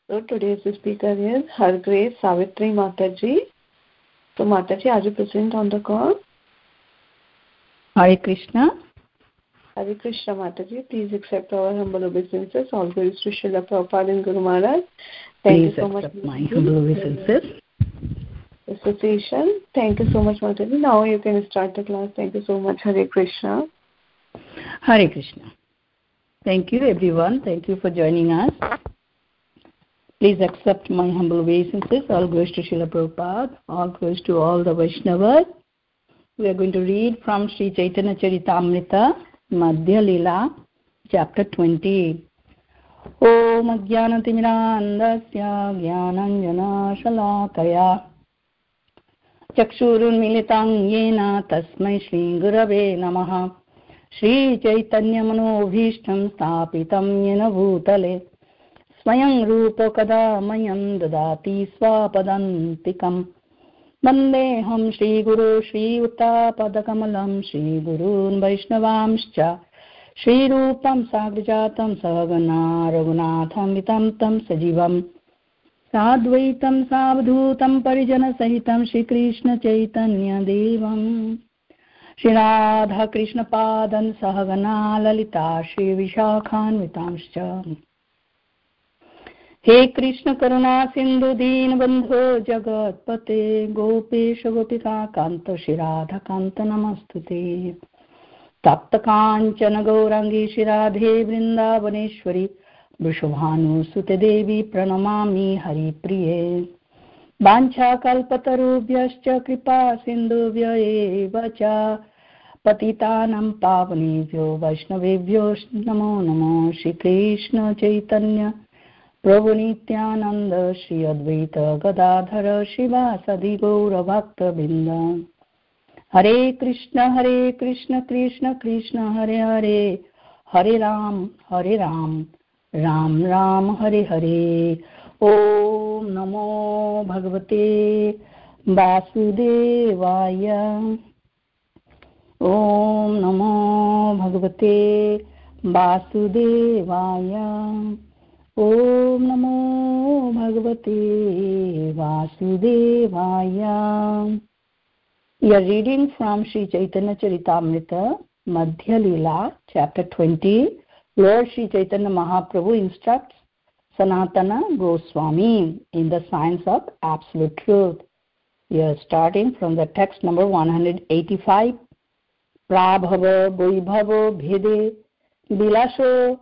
So today's speaker is Her Grace Savitri Mataji. So Mataji, are you present on the call? Hare Krishna. Hare Krishna Mataji. Please accept our humble obeisances. All glories to Srila Prabhupada and Guru Maharaj. Thank you so much. My humble obeisances. Association. Thank you so much, Mataji. Now you can start the class. Thank you so much. Hare Krishna. Hare Krishna. Thank you, everyone. Thank you for joining us. Please accept my humble obeisances. All glories to Srila Prabhupada. All glories to all the Vaishnavas. We are going to read from Sri Chaitanya Charitamrita, Madhya Leela, chapter 20. Om Ajnanatimidandasya Jnananjana Shalakaya Chakshurunmilitam Yena Tasmai Shri Gurave Namaha Shri Chaitanya Manobhishtam Stapitam Yena Bhutale Swayam Rupa Kada Mayam Dadati Swapadantikam Vandeham Shri Guru Shri Uttapadakammalam Shri Gurun Vaishnavamscha Shri Rupam Sagrajatam Sahagana Raghunatham Vitam Tam Sajivam Sadvaitam Savadhutam Parijana Sahitam Shri Krishna Chaitanya Devam Shri Radha Krishna Padan Sahagana Lalita Shri Vishakhan Vitamscha He Krishna Karuna Sindhu Deen Bandho Jagat Pate Gopesha Gopika Kanta Shri Radha Kanta Namastute Tapta Kanchana Gaurangi Shri Radhe Vrindavaneshwari Vrishabhanu Sute Devi Pranamami Hari Priye Vancha Kalpatarubhyascha Kripa Sindhuvya eva cha Patitanam Pavanebhyo Vaishnavebhyo Namo Namo Shri Krishna Chaitanya Prabhu Nityananda Shri Advaita Gadadhara Shivasadi Gaura Bhakta Binda Hare Krishna Krishna Krishna Hare Hare Hare Ram Ram Ram Hare Hare Om Namo Bhagavate Vasudevaya Om Namo Bhagavate Vasudevaya Om Namo Bhagavate Vasudevaya. We are reading from Sri Chaitanya Charitamrita, Madhya Leela, chapter 20. Lord Sri Chaitanya Mahaprabhu instructs Sanatana Goswami in the science of absolute truth. We are starting from the text number 185. Prabhava Vaibhava Bhede Bilasho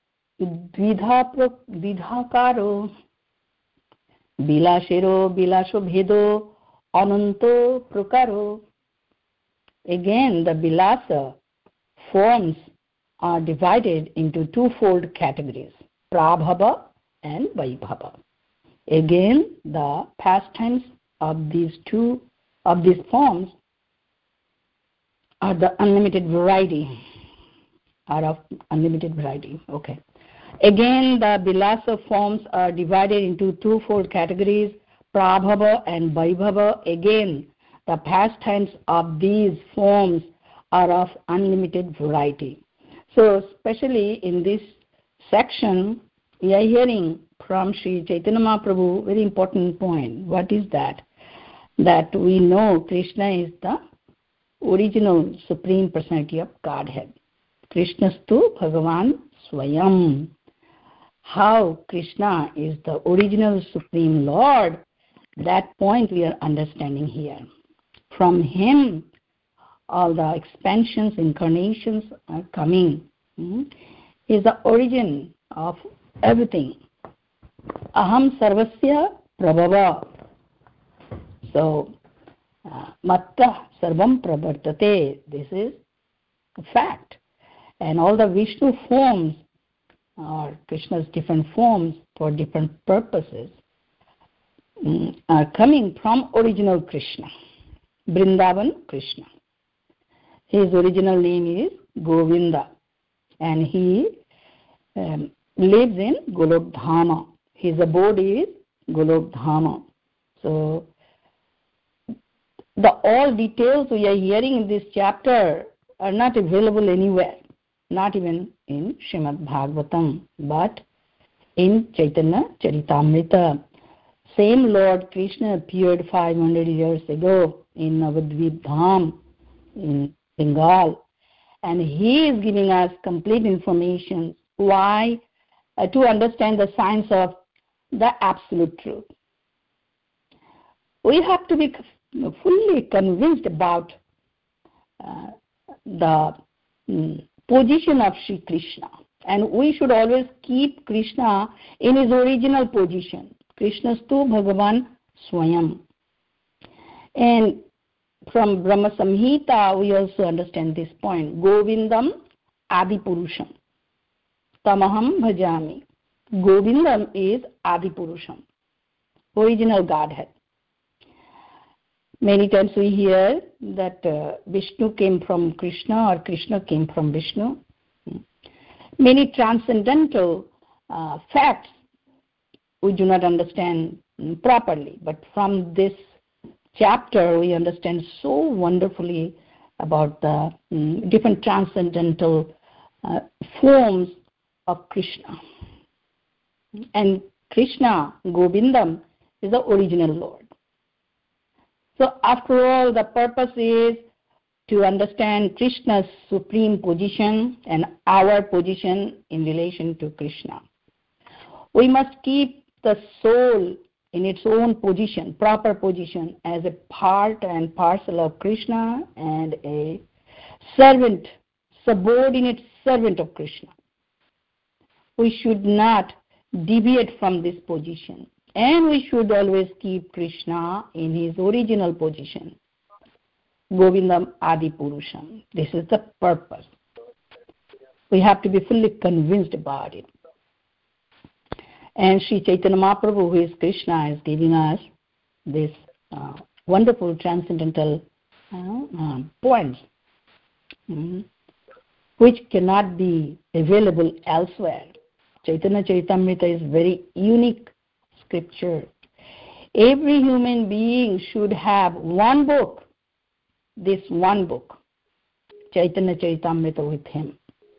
Vidhakaro Bilashero Bilasho Bhedo Ananto Prakaro. Again, the Bilasa forms are divided into twofold categories, Prabhava and Vaibhava. Again, the pastimes of these forms are of unlimited variety. Okay. Again, the Bilasa forms are divided into twofold categories, Prabhava and Vaibhava. Again, the pastimes of these forms are of unlimited variety. So, especially in this section, we are hearing from Sri Chaitanya Mahaprabhu very important point. What is that? That we know Krishna is the original Supreme Personality of Godhead. Krishnastu Bhagavan Swayam. How Krishna is the original Supreme Lord, that point we are understanding here. From him, all the expansions, incarnations are coming. He is the origin of everything. Aham sarvasya prabhava. So, matta sarvam pravartate. This is a fact. And all the Vishnu forms, or Krishna's different forms for different purposes, are coming from original Krishna, Vrindavan Krishna. His original name is Govinda, and he lives in Golok Dhama. His abode is Golok Dhama. So, the all details we are hearing in this chapter are not available anywhere, not even in Srimad Bhagavatam, but in Chaitanya Charitamrita. Same Lord Krishna appeared 500 years ago in Navadvip Dham in Bengal, and he is giving us complete information why to understand the science of the absolute truth. We have to be fully convinced about the position of Sri Krishna, and we should always keep Krishna in his original position. Krishnastu Bhagavan Swayam. And from Brahma Samhita we also understand this point. Govindam Adipurusham. Tamaham Bhajami. Govindam is Adipurusham, original Godhead. Many times we hear that Vishnu came from Krishna or Krishna came from Vishnu. Many transcendental facts we do not understand properly, but from this chapter we understand so wonderfully about the different transcendental forms of Krishna. And Krishna, Govindam, is the original Lord. So after all, the purpose is to understand Krishna's supreme position and our position in relation to Krishna. We must keep the soul in its own position, proper position, as a part and parcel of Krishna and a servant, subordinate servant of Krishna. We should not deviate from this position, and we should always keep Krishna in his original position. Govindam Adi Purusham. This is the purpose. We have to be fully convinced about it. And Sri Chaitanya Mahaprabhu, who is Krishna, is giving us this wonderful transcendental points, which cannot be available elsewhere. Chaitanya Charitamrita is very unique scripture. Every human being should have one book, this one book, Chaitanya Charitamrita, with him.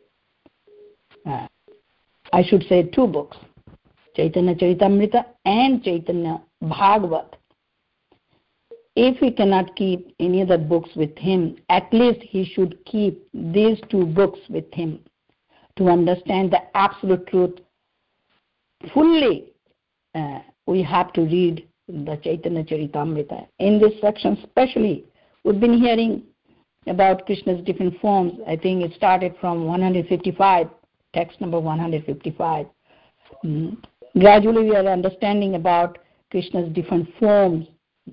I should say two books, Chaitanya Charitamrita and Chaitanya Bhagavat. If he cannot keep any other books with him, at least he should keep these two books with him to understand the absolute truth fully. We have to read the Chaitanya Charitamrita. In this section especially, we've been hearing about Krishna's different forms. I think it started from 155, text number 155. Gradually we are understanding about Krishna's different forms.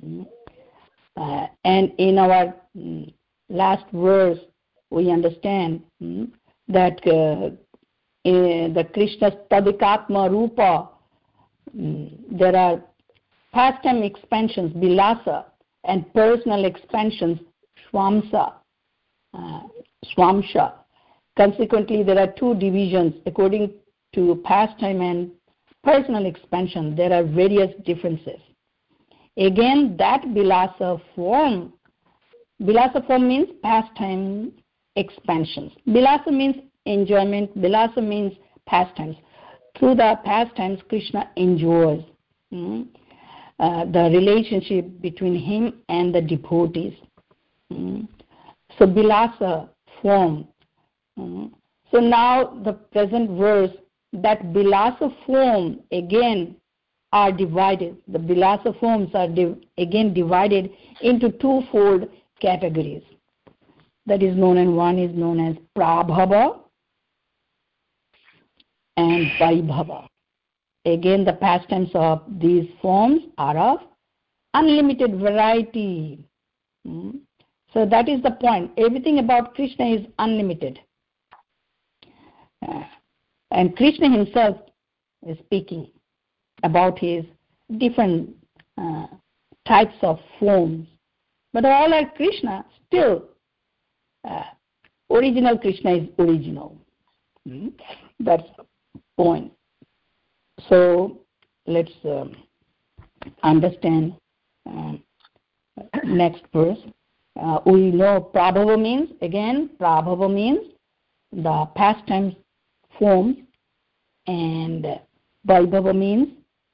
And in our last verse, we understand that the Krishna's Tadikatma Rupa, there are pastime expansions, Bilasa, and personal expansions, Swamsa, Swamsha. Consequently, there are two divisions. According to pastime and personal expansion, there are various differences. Again, that Bilasa form means pastime expansions. Bilasa means enjoyment. Bilasa means pastimes. Through the pastimes, Krishna enjoys the relationship between him and the devotees. So Bilasa form. So now the present verse, that Bilasa form again are divided. The Bilasa forms are again divided into twofold categories. That is known, and one is known as Prabhava and Vaibhava. Again, the pastimes of these forms are of unlimited variety. So that is the point. Everything about Krishna is unlimited. And Krishna himself is speaking about his different types of forms. But all are Krishna, still original Krishna is original. That's the point. So let's understand next verse. We know Prabhava means, again, Prabhava means the pastime forms, and Vaibhava means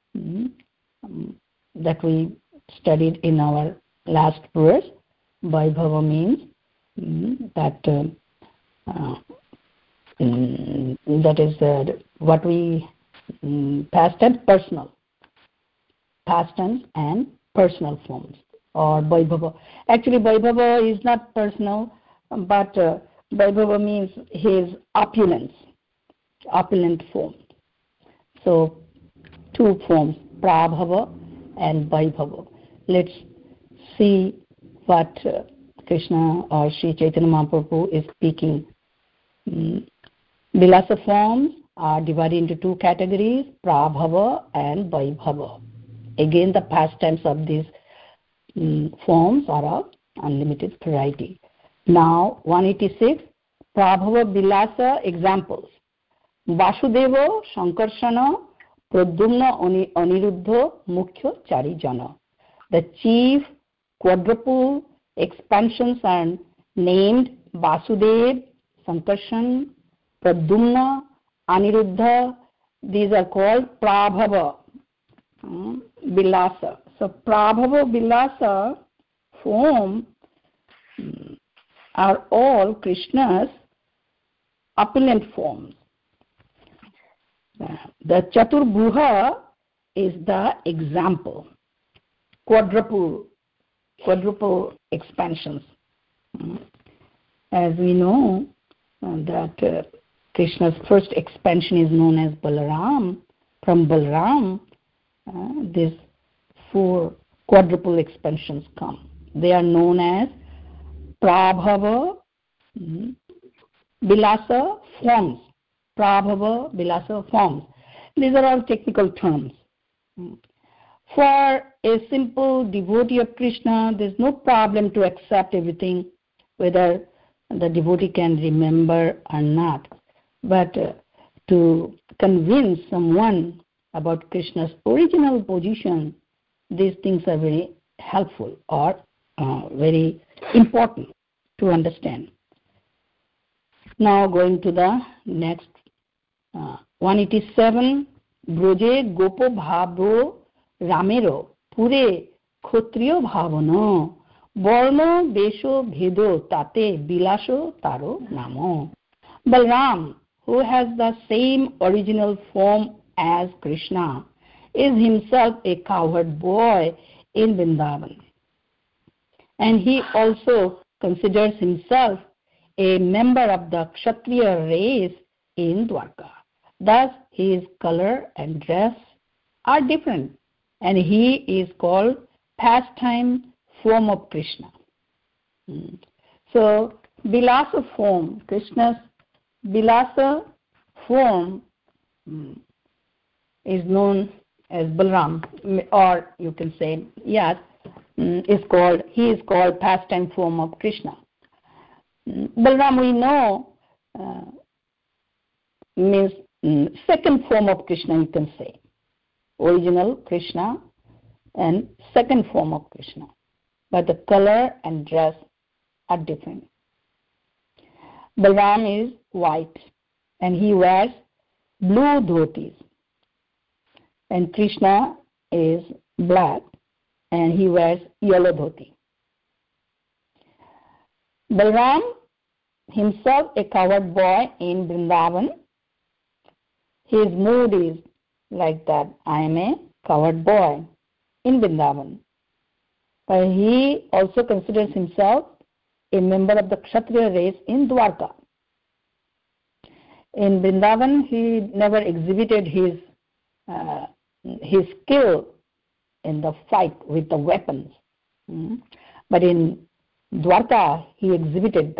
that we studied in our last verse. Vaibhava means that is what we past tense and personal forms, or Vaibhava. Actually, Vaibhava is not personal, but Vaibhava means his opulent form. So, two forms, Prabhava and Vaibhava. Let's see what Krishna or Sri Chaitanya Mahaprabhu is speaking. Vilasa forms are divided into two categories, Prabhava and Vaibhava. Again, the pastimes of these forms are of unlimited variety. Now, 186, Prabhava Vilasa examples. Vasudeva, Shankarshana, Pradyumna, Aniruddha, Mukhya, Charijana. The chief quadruple expansions are named Vasudev, Sankarshan, Pradyumna, Aniruddha. These are called Prabhava Vilasa. So Prabhava Vilasa form are all Krishna's opulent forms. The Chaturbhuja is the example. Quadruple expansions. As we know that Krishna's first expansion is known as Balaram. From Balaram, these four quadruple expansions come. They are known as Prabhava Vilasa forms. Prabhava Vilasa forms. These are all technical terms. For a simple devotee of Krishna, there is no problem to accept everything, whether the devotee can remember or not. But to convince someone about Krishna's original position, these things are very helpful or very important to understand. Now going to the next 187, Broje Gopo Bhavo Ramero Pure Kshatriya Bhavana Varna Vesho Bhedo Tate Bilasho Taro Namo. Balram, who has the same original form as Krishna, is himself a cowherd boy in Vrindavan. And he also considers himself a member of the Kshatriya race in Dwarka. Thus, his color and dress are different, and he is called pastime form of Krishna. So, Vilasa form, Krishna's Vilasa form is known as Balram, or you can say, yes, he is called pastime form of Krishna. Balram, we know, means second form of Krishna, you can say. Original Krishna and second form of Krishna. But the color and dress are different. Balram is white and he wears blue dhotis. And Krishna is black and he wears yellow dhoti. Balram, himself a cowherd boy in Vrindavan, his mood is like that, I am a cowherd boy in Vrindavan. But he also considers himself a member of the Kshatriya race in Dwarka. In Vrindavan, he never exhibited his skill in the fight with the weapons. But in Dwarka, he exhibited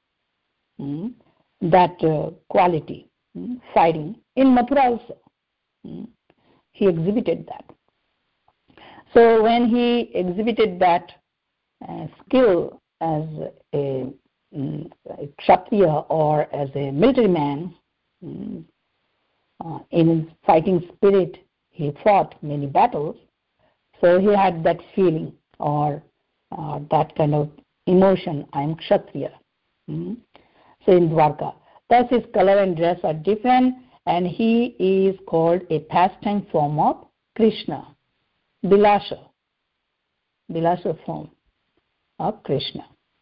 that quality, fighting. In Mathura also, he exhibited that. So when he exhibited that skill as a Kshatriya or as a military man, in his fighting spirit, he fought many battles. So he had that feeling or that kind of emotion, I am Kshatriya. So in Dwarka. Thus his color and dress are different and he is called a pastime form of Krishna. Bilasa form of Krishna.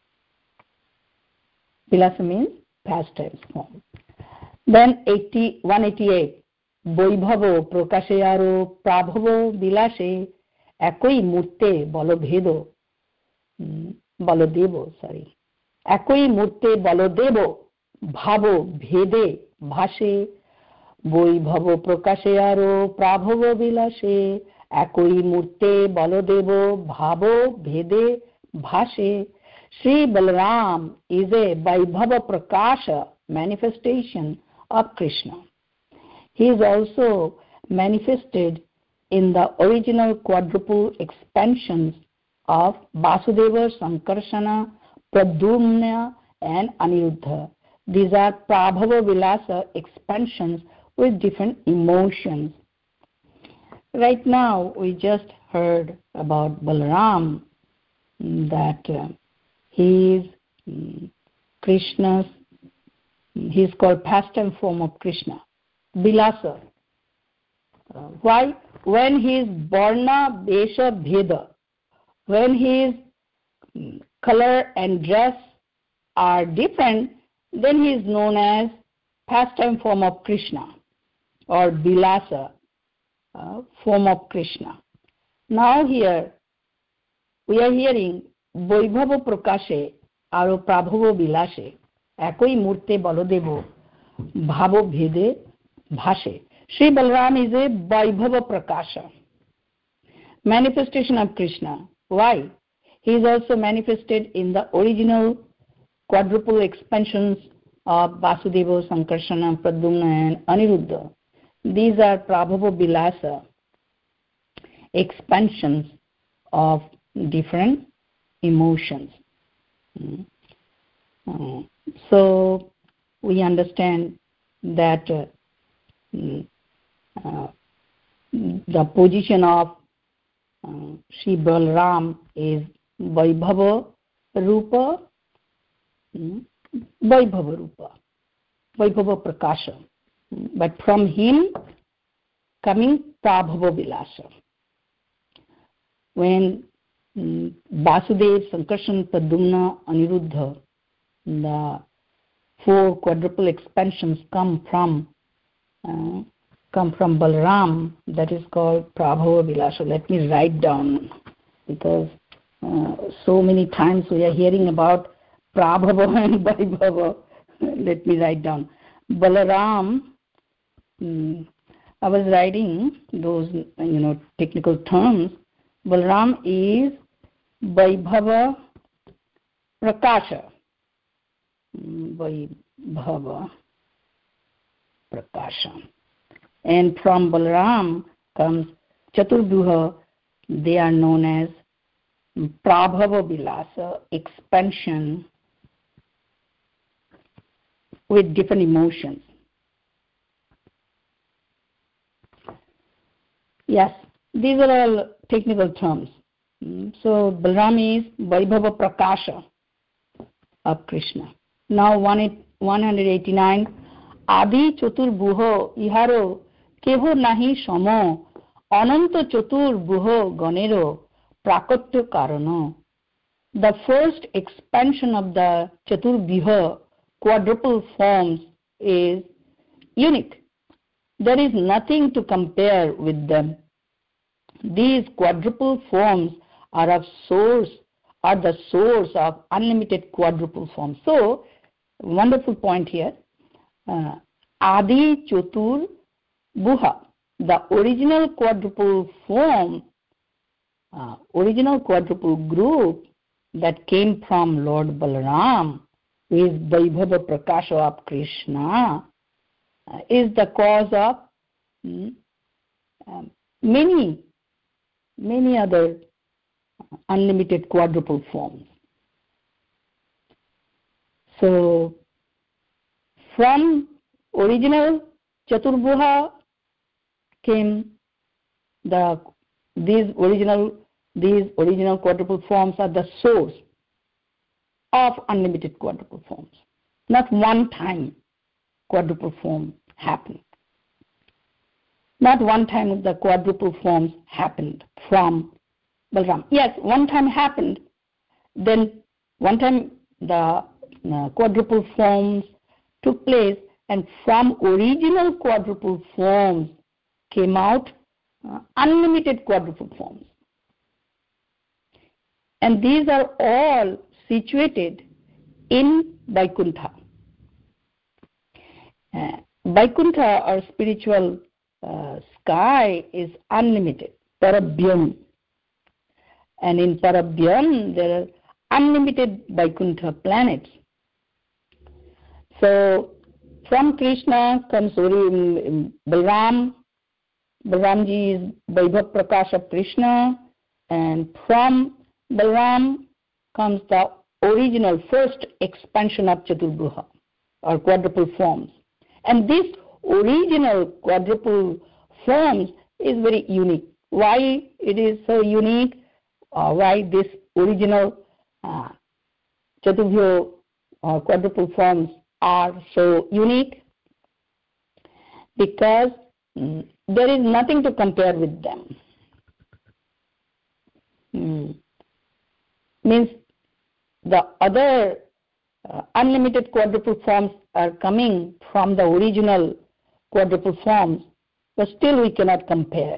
Bilasa means pastime form. Then 188. Vaibhavo prakashayaro prabhavo bilase ekoi murte balodevo ekoi murte balodevo bhavo bhede bhashe vaibhavo prakashayaro prabhavo bilase ekoi murte balodevo bhavo bhede bhashe. Sri Balaram is a Vaibhava Prakasha manifestation of Krishna. He is also manifested in the original quadruple expansions of Vasudeva, Sankarsana, Pradyumna and Aniruddha. These are Prabhava Vilasa expansions with different emotions. Right now we just heard about Balaram, that he is Krishna's, he is called pastime form of Krishna. Bilasa. Why? When his Varna Vesha Bheda, when his color and dress are different, then he is known as pastime form of Krishna or Bilasa form of Krishna. Now here we are hearing Vaibhava Prakashe aro Prabhava Bilase ekoi murte balodevo bhavo bhede bhashe. Sri Balaram is a Vaibhava Prakasha, manifestation of Krishna. Why? He is also manifested in the original quadruple expansions of Vasudeva, Sankarsana, Pradyumna and Aniruddha. These are Prabhava Bilasa expansions of different emotions. So we understand that the position of Sri Balaram is Vaibhava Rupa, Vaibhava Prakasha. But from him coming Prabhava Vilasa. When Vasudev, Sankarsana, Pradyumna, Aniruddha, the four quadruple expansions come from Balaram, that is called Prabhava Vilasa. Let me write down, because so many times we are hearing about Prabhava and Vaibhava. Let me write down. Balaram, I was writing those technical terms. Balaram is Vaibhava Prakasha. Vaibhava Prakasha. And from Balaram comes Chaturbhuha. They are known as Prabhava Vilasa, expansion with different emotions. Yes, these are all technical terms. So Balaram is Vaibhava Prakasha of Krishna. Now 189. Adi Chaturbhuho iharo keho nahi samo ananta Chaturbhuho ganero prakotya karano. The first expansion of the Chaturbhuha quadruple forms is unique. There is nothing to compare with them. These quadruple forms are the source of unlimited quadruple forms. So, wonderful point here. Adi Chatur Bhuha, the original quadruple form, original quadruple group that came from Lord Balaram, who is Vaibhava Prakasha of Krishna, is the cause of many other unlimited quadruple forms. So, from original Chaturbhuha came these original quadruple forms are the source of unlimited quadruple forms. Not one time quadruple form happened. Not one time the quadruple forms happened from Balram. Yes, one time happened. Then one time the quadruple forms took place, and from original quadruple forms came out unlimited quadruple forms. And these are all situated in Vaikuntha. Vaikuntha, or spiritual sky, is unlimited, Parabhyam. And in Parabhyam, there are unlimited Vaikuntha planets. So, from Krishna comes Balram. Balramji is Vaibhav Prakash of Krishna. And from Balram comes the original first expansion of Chaturbhuha, or quadruple forms. And this original quadruple forms is very unique. Why it is so unique? Why this original Chaturbhuha or quadruple forms are so unique? Because there is nothing to compare with them. Means the other unlimited quadruple forms are coming from the original quadruple forms, but still we cannot compare.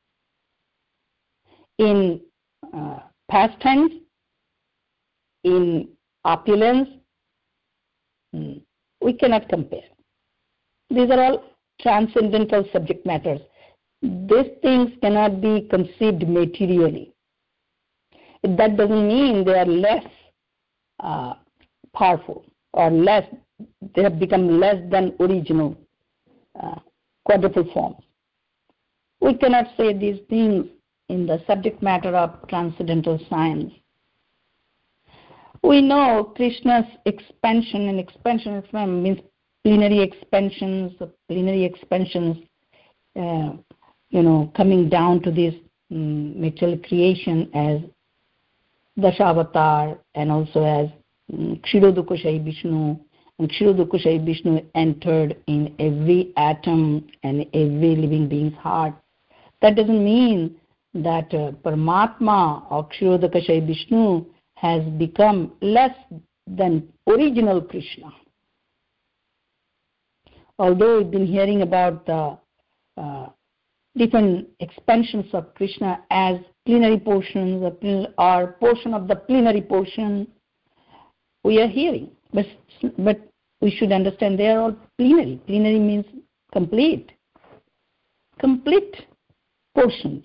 In pastimes, in opulence, we cannot compare. These are all transcendental subject matters. These things cannot be conceived materially. That doesn't mean they are less powerful or less, they have become less than original quadruple forms. We cannot say these things in the subject matter of transcendental science. We know Krishna's expansion means plenary expansions, coming down to this material creation as Dashavatar, and also as Kshirodukashai Vishnu. And Kshirodukashai Vishnu entered in every atom and every living being's heart. That doesn't mean that Paramatma or Kshirodukashai Vishnu has become less than original Krishna. Although we've been hearing about the different expansions of Krishna as plenary portions or portion of the plenary portion, we are hearing. But we should understand they are all plenary. Plenary means complete portions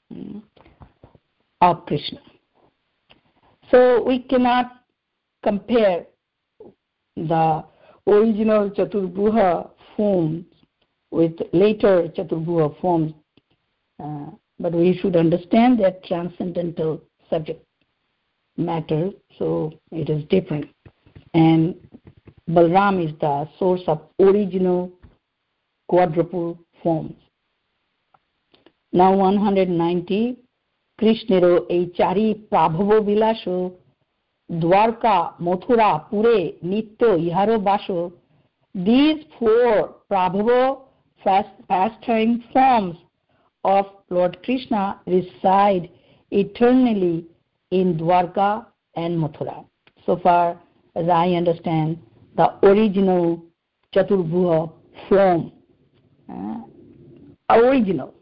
of Krishna. So we cannot compare the original Chaturbhuha forms with later Chaturbhuha forms, but we should understand that transcendental subject matter, so it is different. And Balram is the source of original quadruple forms. Now 190, Krishnero Echari Prabhavo Vilasho Dwarka Mathura Pure Nityo Iharo Basho. These four Prabhavo pastime forms of Lord Krishna reside eternally in Dwarka and Mathura. So far as I understand, the original Chaturbhuha form, original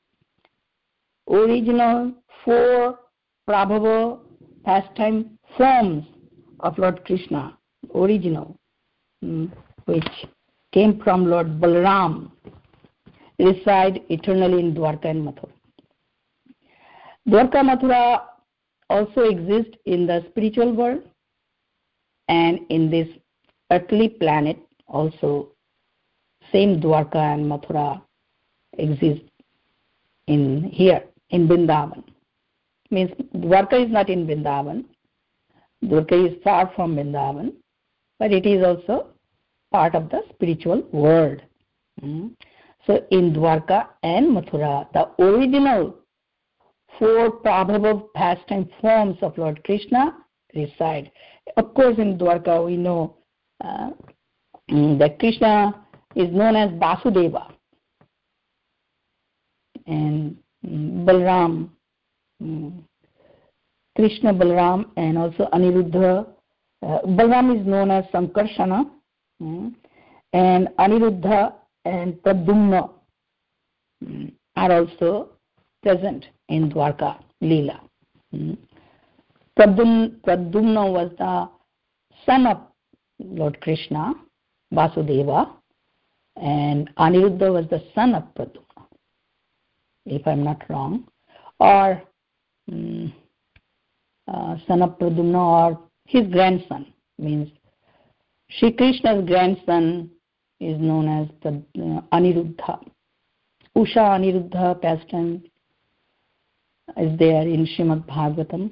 four Prabhava pastime forms of Lord Krishna, original, which came from Lord Balaram, reside eternally in Dwarka and Mathura. Dwarka Mathura also exist in the spiritual world, and in this earthly planet also same Dwarka and Mathura exist in here, in Vrindavan. Means Dwarka is not in Vrindavan. Dwarka is far from Vrindavan, but it is also part of the spiritual world. So in Dwarka and Mathura, the original four Prabhava pastime forms of Lord Krishna reside. Of course, in Dwarka we know that Krishna is known as Vasudeva. and Balram, Krishna, Balram, and also Aniruddha. Balram is known as Sankarshana, and Aniruddha and Pradyumna are also present in Dwarka Leela. Pradyumna was the son of Lord Krishna, Vasudeva, and Aniruddha was the son of Pradyumna, if I'm not wrong, or son of Pradyumna, or his grandson. Means Shri Krishna's grandson is known as the Aniruddha. Usha Aniruddha pastime is there in Srimad Bhagavatam.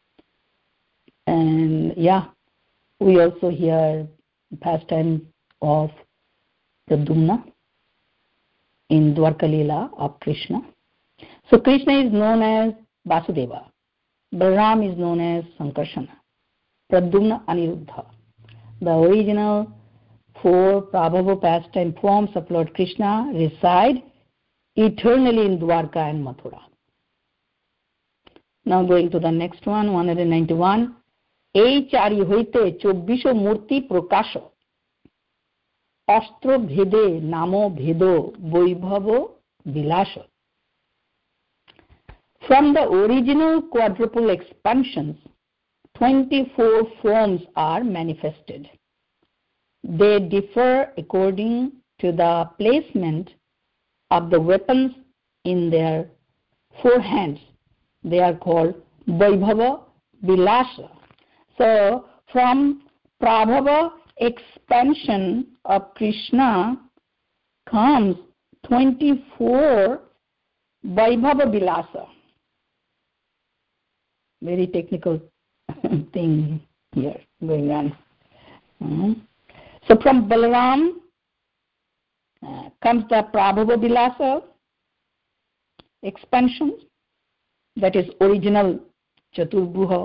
And we also hear pastime of Pradyumna in Dwarka Leela of Krishna. So Krishna is known as Vasudeva. Balram is known as Sankarshana. Pradyumna, Aniruddha. The original 4 Prabhava pastime forms of Lord Krishna reside eternally in Dwarka and Mathura. Now going to the next one, 191. এই চারি হইতে 24 মূর্তি প্রকাশ, অস্ত্র ভেদে নাম ভেদ বৈভব বিলাস. From the original quadruple expansions, 24 forms are manifested. They differ according to the placement of the weapons in their 4 hands. They are called Vaibhava Vilasa. So, from Prabhava expansion of Krishna comes 24 Vaibhava Vilasa. Very technical thing here going on. So, from Balaram comes the Prabhava Vilasa expansion, that is original Chaturbhuha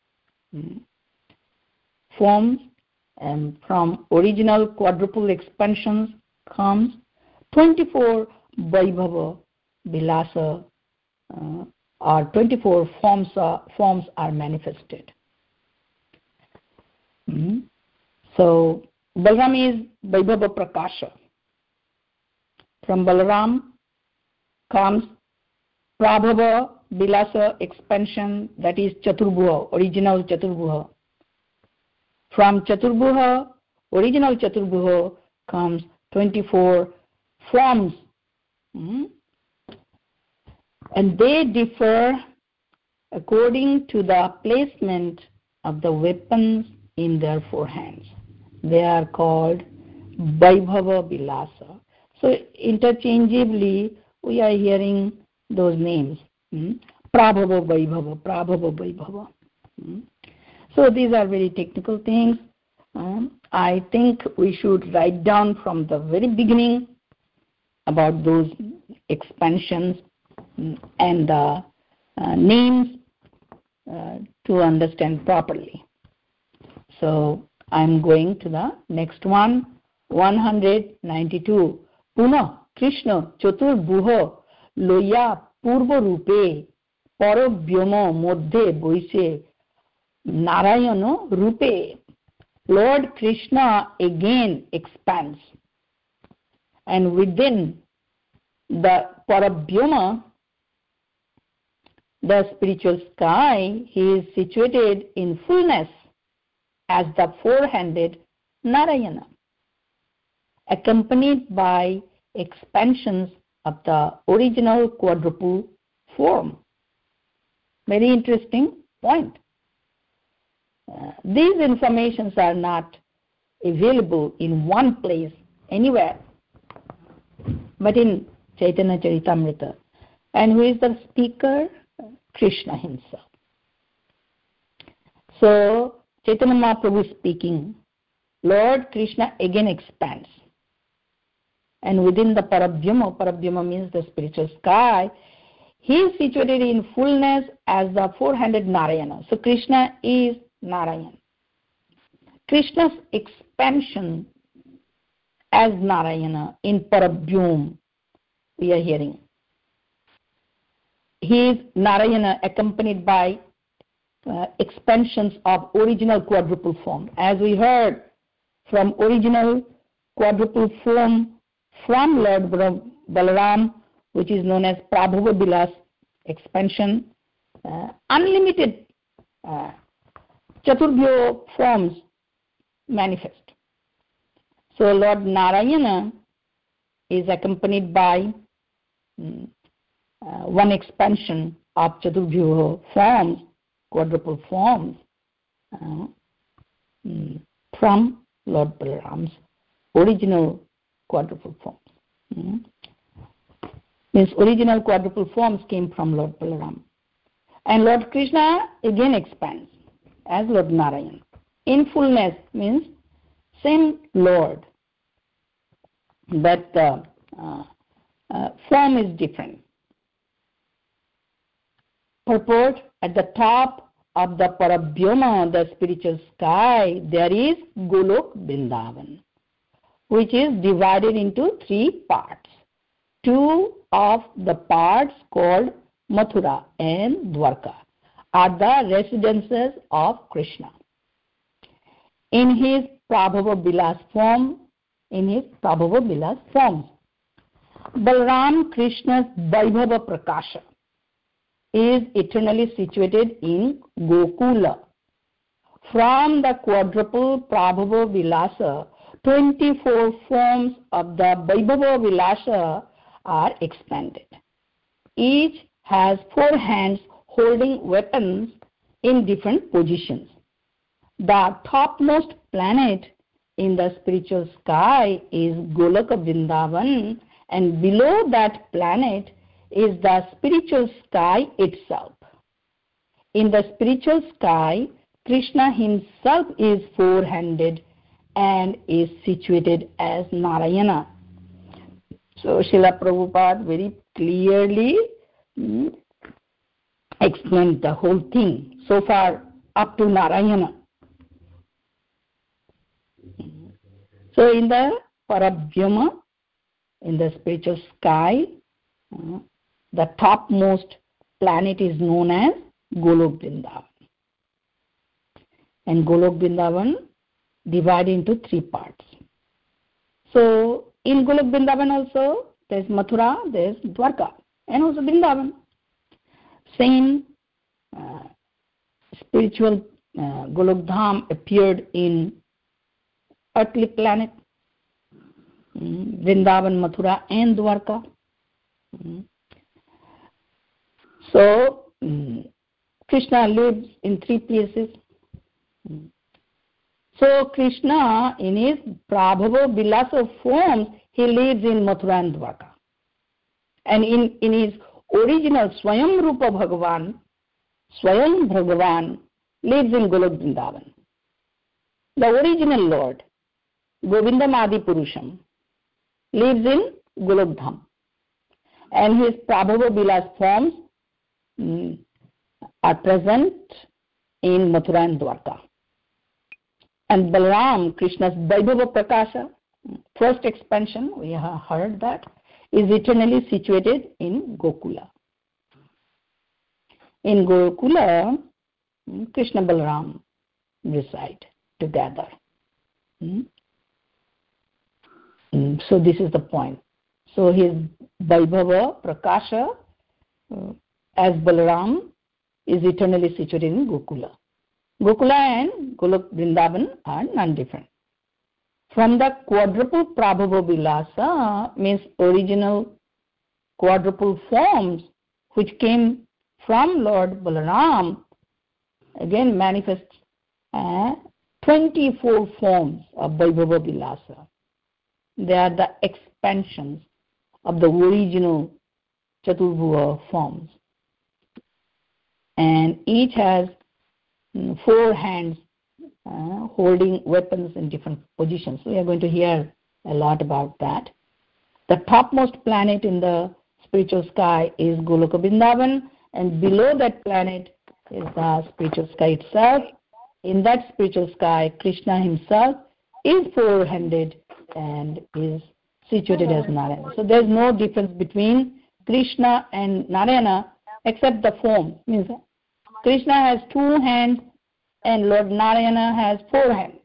forms, and from original quadruple expansions comes 24 Vaibhava Vilasa, or 24 forms are manifested. So Balaram is Vaibhava Prakasha. From Balaram comes Prabhava Vilasa expansion, that is Chaturbhuha, original Chaturbhuha. From Chaturbhuha, original Chaturbhuha, comes 24 forms. And they differ according to the placement of the weapons in their 4 hands. They are called Vaibhava Vilasa. So interchangeably we are hearing those names. Prabhava Vaibhava, Prabhava Vaibhava. So these are very technical things. I think we should write down from the very beginning about those expansions and the names to understand properly. So I'm going to the next one, 192. Puna Krishna Chaturbhuha Loya Purva Rupe Paravyama Modhe Boise Narayana Rupe. Lord Krishna again expands, and within the Paravyama, the spiritual sky, he is situated in fullness as the 4-handed Narayana, accompanied by expansions of the original quadruple form. Very interesting point. These informations are not available in one place anywhere, but in Chaitanya Charitamrita. And who is the speaker? Krishna himself. So Chaitanya Mahaprabhu speaking, Lord Krishna again expands, and within the Paravyama means the spiritual sky, he is situated in fullness as the 4-handed Narayana. So Krishna is Narayan. Krishna's expansion as Narayana in Paravyam we are hearing. he is Narayana accompanied by expansions of original quadruple form. As we heard from original quadruple form from Lord Balaram, which is known as Prabhava Bilas expansion, unlimited Chaturbhyo forms manifest. So Lord Narayana is accompanied by one expansion of Chaturbhyo forms, quadruple forms, from Lord Balaram's original quadruple forms. Means original quadruple forms came from Lord Balaram. And Lord Krishna again expands as Lord Narayan. In fullness means same Lord, but the form is different. Purport: at the top of the Parabhyoma, the spiritual sky, there is Golok Vrindavan, which is divided into 3 parts. 2 of the parts called Mathura and Dwarka are the residences of Krishna. In his Prabhava Bilas form, Balaram Krishna's Vaibhava Prakasha is eternally situated in Gokula. From the quadruple Prabhava Vilasa, 24 forms of the Vaibhava Vilasa are expanded. Each has 4 hands holding weapons in different positions. The topmost planet in the spiritual sky is Golaka Vrindavan, and below that planet is the spiritual sky itself. In the spiritual sky, Krishna himself is 4-handed and is situated as Narayana. So Srila Prabhupada very clearly explained the whole thing so far up to Narayana. So in the Parabhyama, in the spiritual sky, the topmost planet is known as Golok Vrindavan. And Golok Vrindavan divided into 3 parts. So in Golok Vrindavan also, there is Mathura, there is Dwarka, and also Vrindavan. Same spiritual Golok Dham appeared in earthly planet, Vrindavan, Mathura, and Dwarka. So Krishna lives in 3 places. So Krishna, in his Prabhava Vilasa forms, he lives in Mathura and Dwarka. And in his original Swayam Rupa Bhagavan, Swayam Bhagavan lives in Golok Vrindavan. The original Lord, Govindam Adi Purusham, lives in Golok Dham. And his Prabhava Vilas forms are present in Mathura and Dwarka. And Balaram, Krishna's Vaibhava Prakasha, first expansion, we have heard that, is eternally situated in Gokula. In Gokula, Krishna and Balaram reside together. So this is the point. So his Vaibhava Prakasha as Balaram is eternally situated in Gokula. Gokula and Golok Vrindavan are non-different. From the quadruple Prabhava Vilasa, means original quadruple forms which came from Lord Balaram, again manifests 24 forms of Vaibhava Vilasa. They are the expansions of the original Chaturbhuva forms. And each has 4 hands holding weapons in different positions. We are going to hear a lot about that. The topmost planet in the spiritual sky is Goloka Vrindavan, and below that planet is the spiritual sky itself. In that spiritual sky, Krishna himself is 4-handed and is situated as Narayana. So there is no difference between Krishna and Narayana except the form. Means Krishna has 2 hands and Lord Narayana has 4 hands.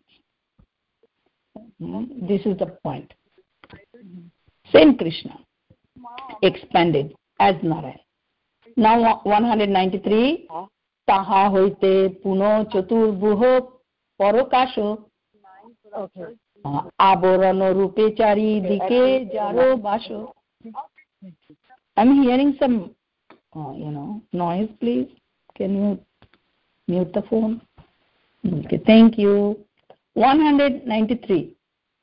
This is the point. Same Krishna, expanded as Narayan. Now 193. Taha hoite puno chaturbuho parokasho. Okay. Aborano rupe chari dike jaro basho. I'm hearing some, noise. Please, can you mute the phone? Okay, thank you. 193.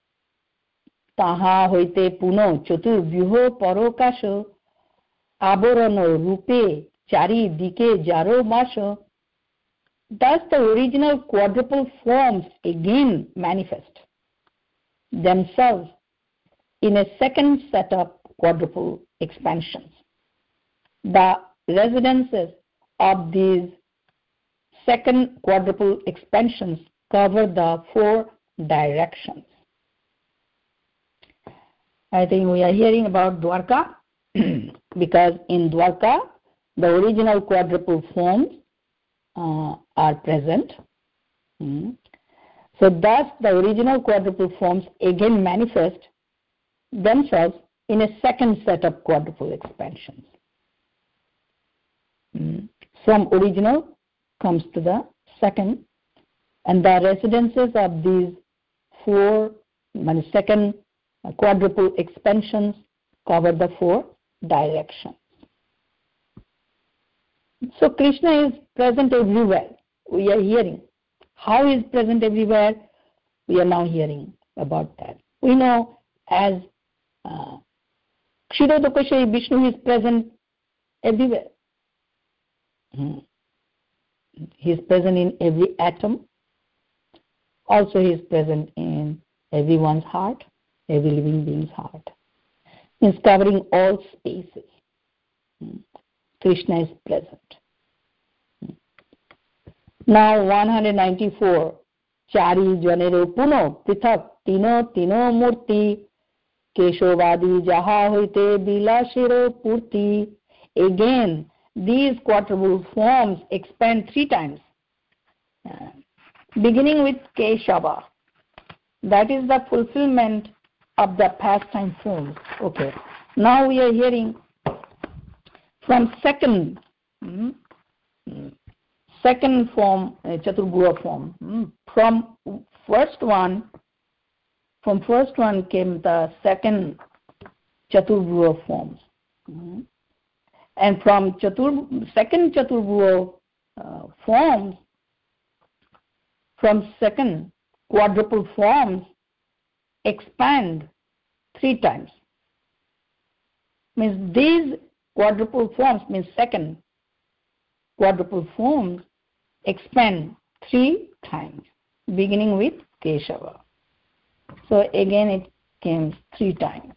Taha hoite puno chaturbyuho parokasho. Aborano rupe chari dike jaro basho. Thus the original quadruple forms again manifest themselves in a second set of quadruple expansions. The residences of these second quadruple expansions cover the 4 directions. I think we are hearing about Dwarka because in Dwarka the original quadruple forms are present. So thus the original quadruple forms again manifest themselves in a second set of quadruple expansions. From original comes to the second, and the residences of these 4 second quadruple expansions cover the 4 directions. So Krishna is present everywhere. We are hearing. How is present everywhere? We are now hearing about that. We know as Kshirodakashayi Vishnu is present everywhere. He is present in every atom. Also he is present in everyone's heart, every living being's heart. He is covering all spaces. Krishna is present. Now 194. Chari janero puno prithak tino murti keshovadi jaha hoite bilashiro purti. Again, these quadruple forms expand 3 times, beginning with Keshava. That is the fulfillment of the pastime forms. Okay. Now we are hearing from second form, Chaturbhuva form. From first one came the second Chaturbhuva forms. And from second Chaturbhuva forms, from second quadruple forms, expand 3 times. Means these quadruple forms, means second quadruple forms, expand 3 times, beginning with Keshava. So again it came 3 times.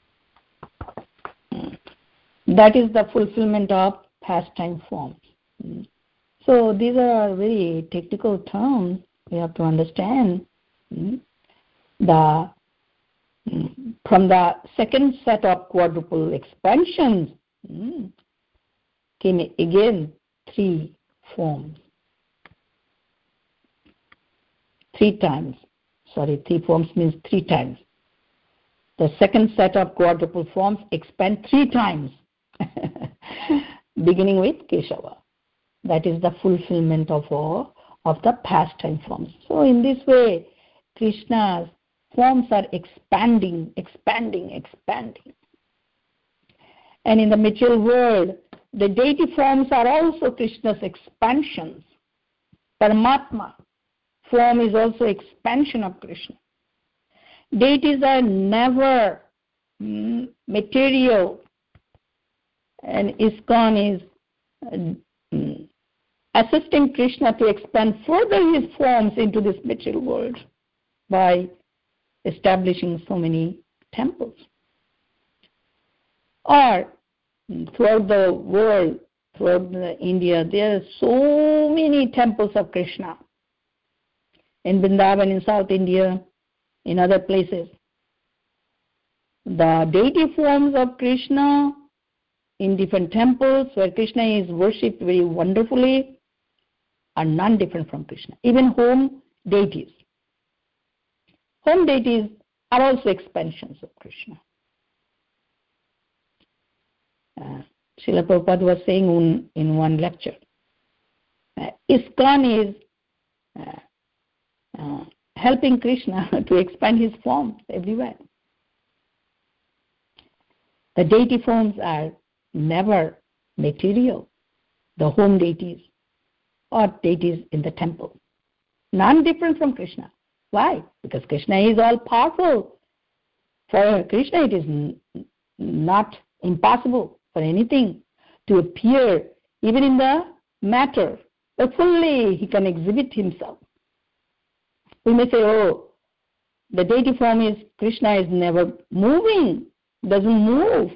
That is the fulfillment of pastime forms. So these are very technical terms we have to understand. From the second set of quadruple expansions came again 3 forms. 3 times. 3 forms means 3 times. The second set of quadruple forms expand 3 times, beginning with Keshava. That is the fulfillment of the pastime forms. So in this way, Krishna's forms are expanding. And in the material world, the deity forms are also Krishna's expansions. Paramatma form is also expansion of Krishna. Deities are never material, and ISKCON is assisting Krishna to expand further his forms into this material world by establishing so many temples. Or throughout the world, throughout India, there are so many temples of Krishna. In Vrindavan, in South India, in other places. The deity forms of Krishna in different temples where Krishna is worshipped very wonderfully are none different from Krishna. Even home deities. Home deities are also expansions of Krishna. Srila Prabhupada was saying in one lecture, ISKCON is helping Krishna to expand his forms everywhere. The deity forms are never material, the home deities or deities in the temple. None different from Krishna. Why? Because Krishna is all powerful. For Krishna it is not impossible for anything to appear even in the matter, but fully he can exhibit himself. We may say, oh, the deity form is Krishna is never moving, doesn't move.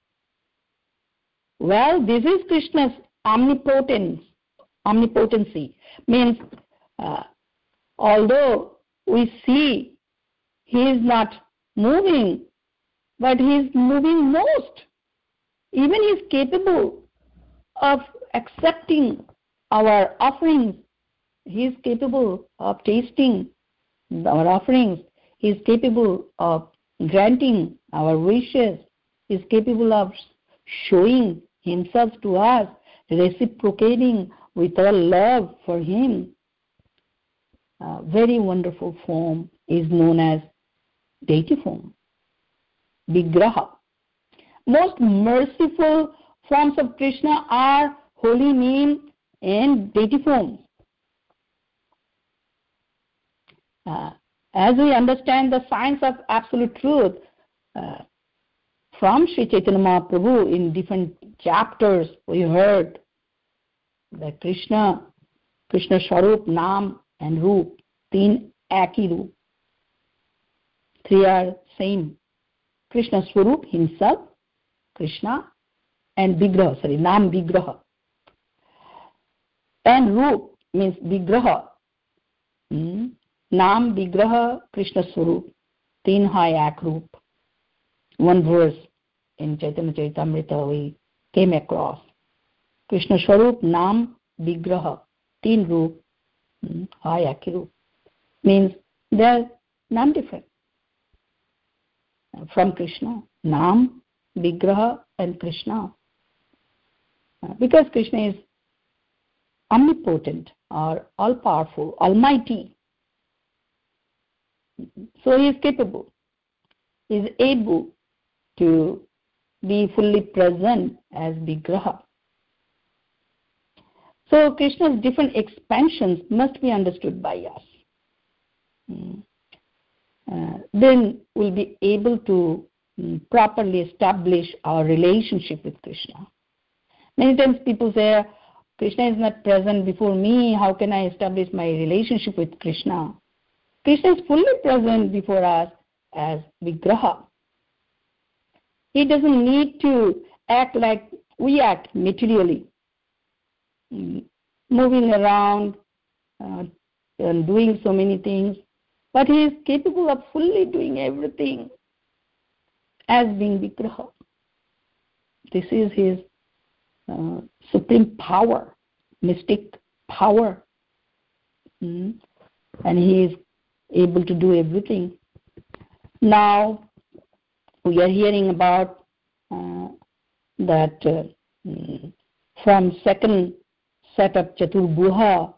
Well, this is Krishna's omnipotency. Means, although we see he is not moving, but he is moving most. Even he is capable of accepting our offerings. He is capable of tasting our offerings. He is capable of granting our wishes. He is capable of showing himself to us, reciprocating with our love for him. A very wonderful form is known as deity form, Vigraha. Most merciful forms of Krishna are holy name and deity forms. As we understand the science of absolute truth from Sri Chaitanya Mahaprabhu in different chapters, we heard that Krishna Swarup, Naam and Roop, तीन एक ही रूप. Three are same. Krishna Swarup himself, Krishna, and Vigraha, Naam Vigraha. And Roop means Vigraha. Naam Vigraha, Krishna Swarup. Teen hai ek roop. One verse in Chaitanya Charitamrita we came across. Krishna Swarup, Naam Vigraha. Teen roop, hai ek roop. Means they are none different from Krishna. Naam, Vigraha and Krishna. Because Krishna is omnipotent or all-powerful, almighty. So he is capable. He is able to be fully present as Vigraha. So Krishna's different expansions must be understood by us. Then we'll be able to properly establish our relationship with Krishna. Many times people say, Krishna is not present before me, how can I establish my relationship with Krishna? Krishna is fully present before us as Vigraha. He doesn't need to act like we act materially, moving around and doing so many things, but he is capable of fully doing everything as being Vigraha. This is his supreme power, mystic power, and he is able to do everything. Now we are hearing about that from second set of Chaturbhuha,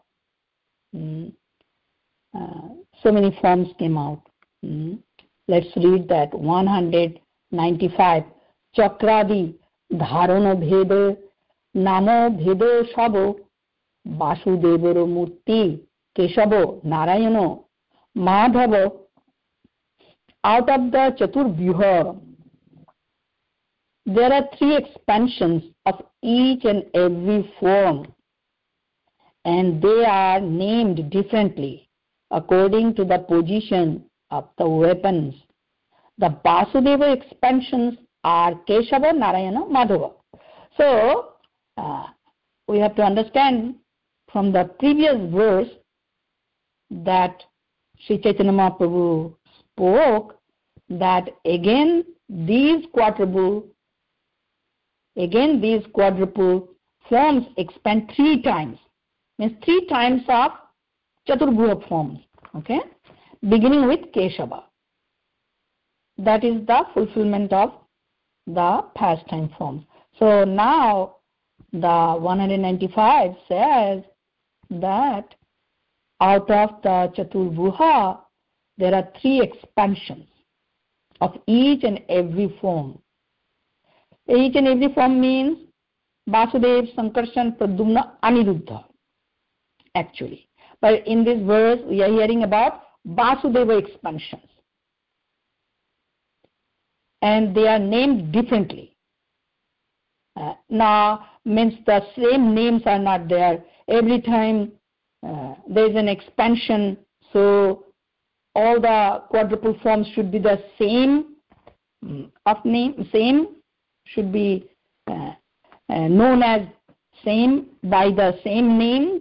so many forms came out. Let's read that. 195. Chakradi dharano bhedo namo bhedo shabo vasudevaro murti keshavo narayano madhava. Out of the Chaturbhuha, there are three expansions of each and every form, and they are named differently according to the position of the weapons. The Vasudeva expansions are Keshava, Narayana, Madhava. So, we have to understand from the previous verse that Sri Chaitanya Mahaprabhu spoke that again these quadruple Again, these quadruple forms expand 3 times. Means 3 times of Chaturbhuva forms. Okay? Beginning with Keshava. That is the fulfillment of the pastime forms. So now the 195 says that out of the Chaturbhuva, there are 3 expansions of each and every form. Each and every form means Vasudeva, Sankarshan, Pradyumna, Aniruddha, actually. But in this verse, we are hearing about Vasudeva expansions. And they are named differently. Now, means the same names are not there. Every time there is an expansion, so all the quadruple forms should be the same of name, same, should be known as same by the same name.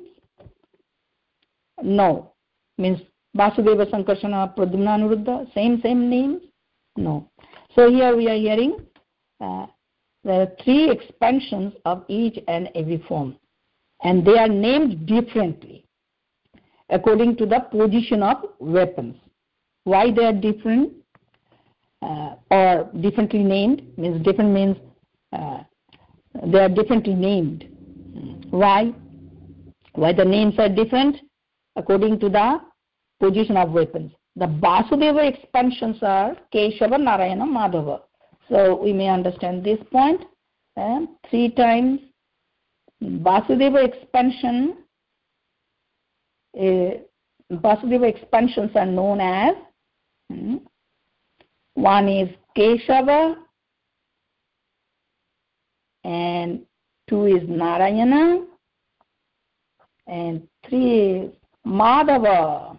No. Means Vasudeva, Sankarsana, Pradyumna, Aniruddha, same names? No. So here we are hearing there are 3 expansions of each and every form, and they are named differently according to the position of weapons. Why they are different or differently named? Means different means they are differently named. Why? Why the names are different? According to the position of weapons. The Vasudeva expansions are Keshava, Narayana, Madhava. So we may understand this point. 3 times Vasudeva expansion. Vasudeva expansions are known as one is Keshava and 2 is Narayana and 3 is Madhava.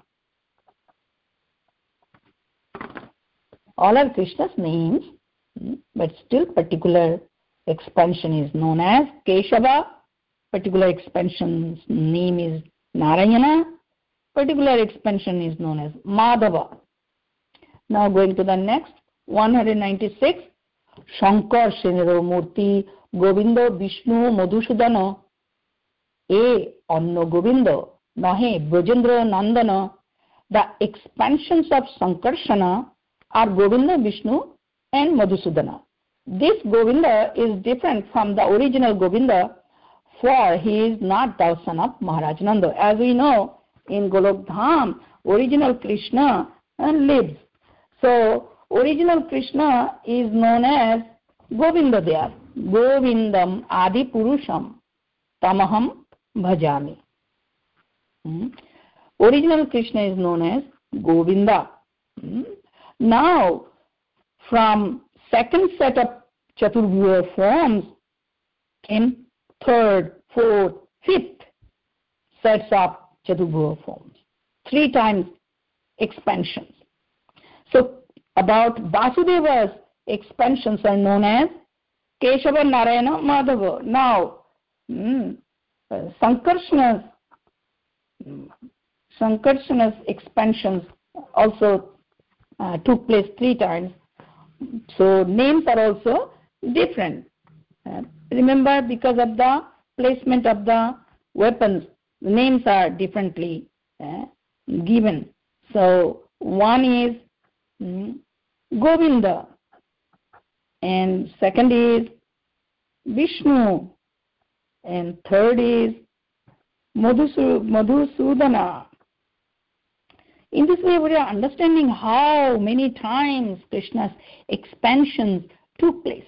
All are Krishna's names, but still particular expansion is known as Keshava, particular expansion's name is Narayana, particular expansion is known as Madhava. Now going to the next, 196, Shankar Shenero Murti Govinda Vishnu Madhusudana E Anno Govinda Nahe Brajendra Nandana. The expansions of Sankarshana are Govinda, Vishnu and Madhusudana. This Govinda is different from the original Govinda, for he is not the son of Maharaj Nanda. As we know, in Golok Dham, original Krishna lives. So, original Krishna is known as Govinda there. Govindam Adi Purusham Tamaham Bhajami. Original Krishna is known as Govinda. Now, from second set of Chaturbhuva forms came third, fourth, fifth sets of Chaturbhuva forms. 3 times expansions. So, about Vasudeva's expansions are known as Keshava, Narayana, Madhava. Now, Sankarsana's expansions also took place 3 times. So names are also different. Remember, because of the placement of the weapons, names are differently given. So one is Govinda, and second is Vishnu, and third is Madhusudana. In this way, we are understanding how many times Krishna's expansions took place.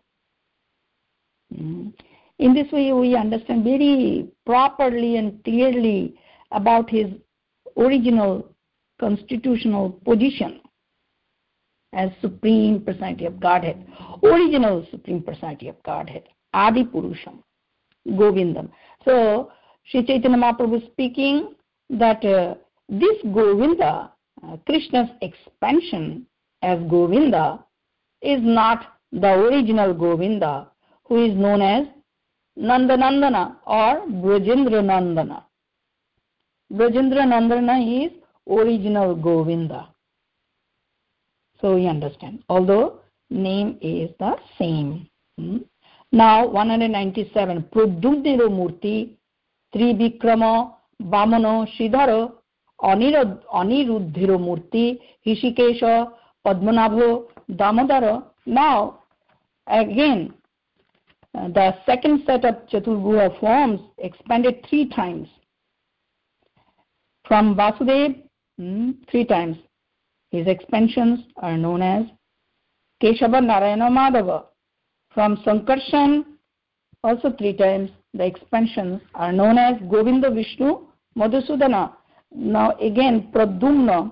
In this way, we understand very properly and clearly about his original constitutional position as Supreme Personality of Godhead, original Supreme Personality of Godhead, Adi Purusham, Govindam. So, Sri Chaitanya Mahaprabhu speaking that this Govinda, Krishna's expansion as Govinda, is not the original Govinda, who is known as Nandanandana or Brajendra Nandana. Brajendra Nandana is original Govinda. So we understand, although name is the same. Now 197. Pradyumniro Murti, Trivikrama, Vamano, Sridhara, Aniruddhiro Murti, Rishikesha, Padmanabho, Damodara. Now, again, the second set of Chaturguha forms expanded 3 times. From Vasudev, 3 times. His expansions are known as Keshava, Narayana, Madhava. From Sankarshan, also 3 times. The expansions are known as Govinda, Vishnu, Madhusudana. Now again, Pradyumna,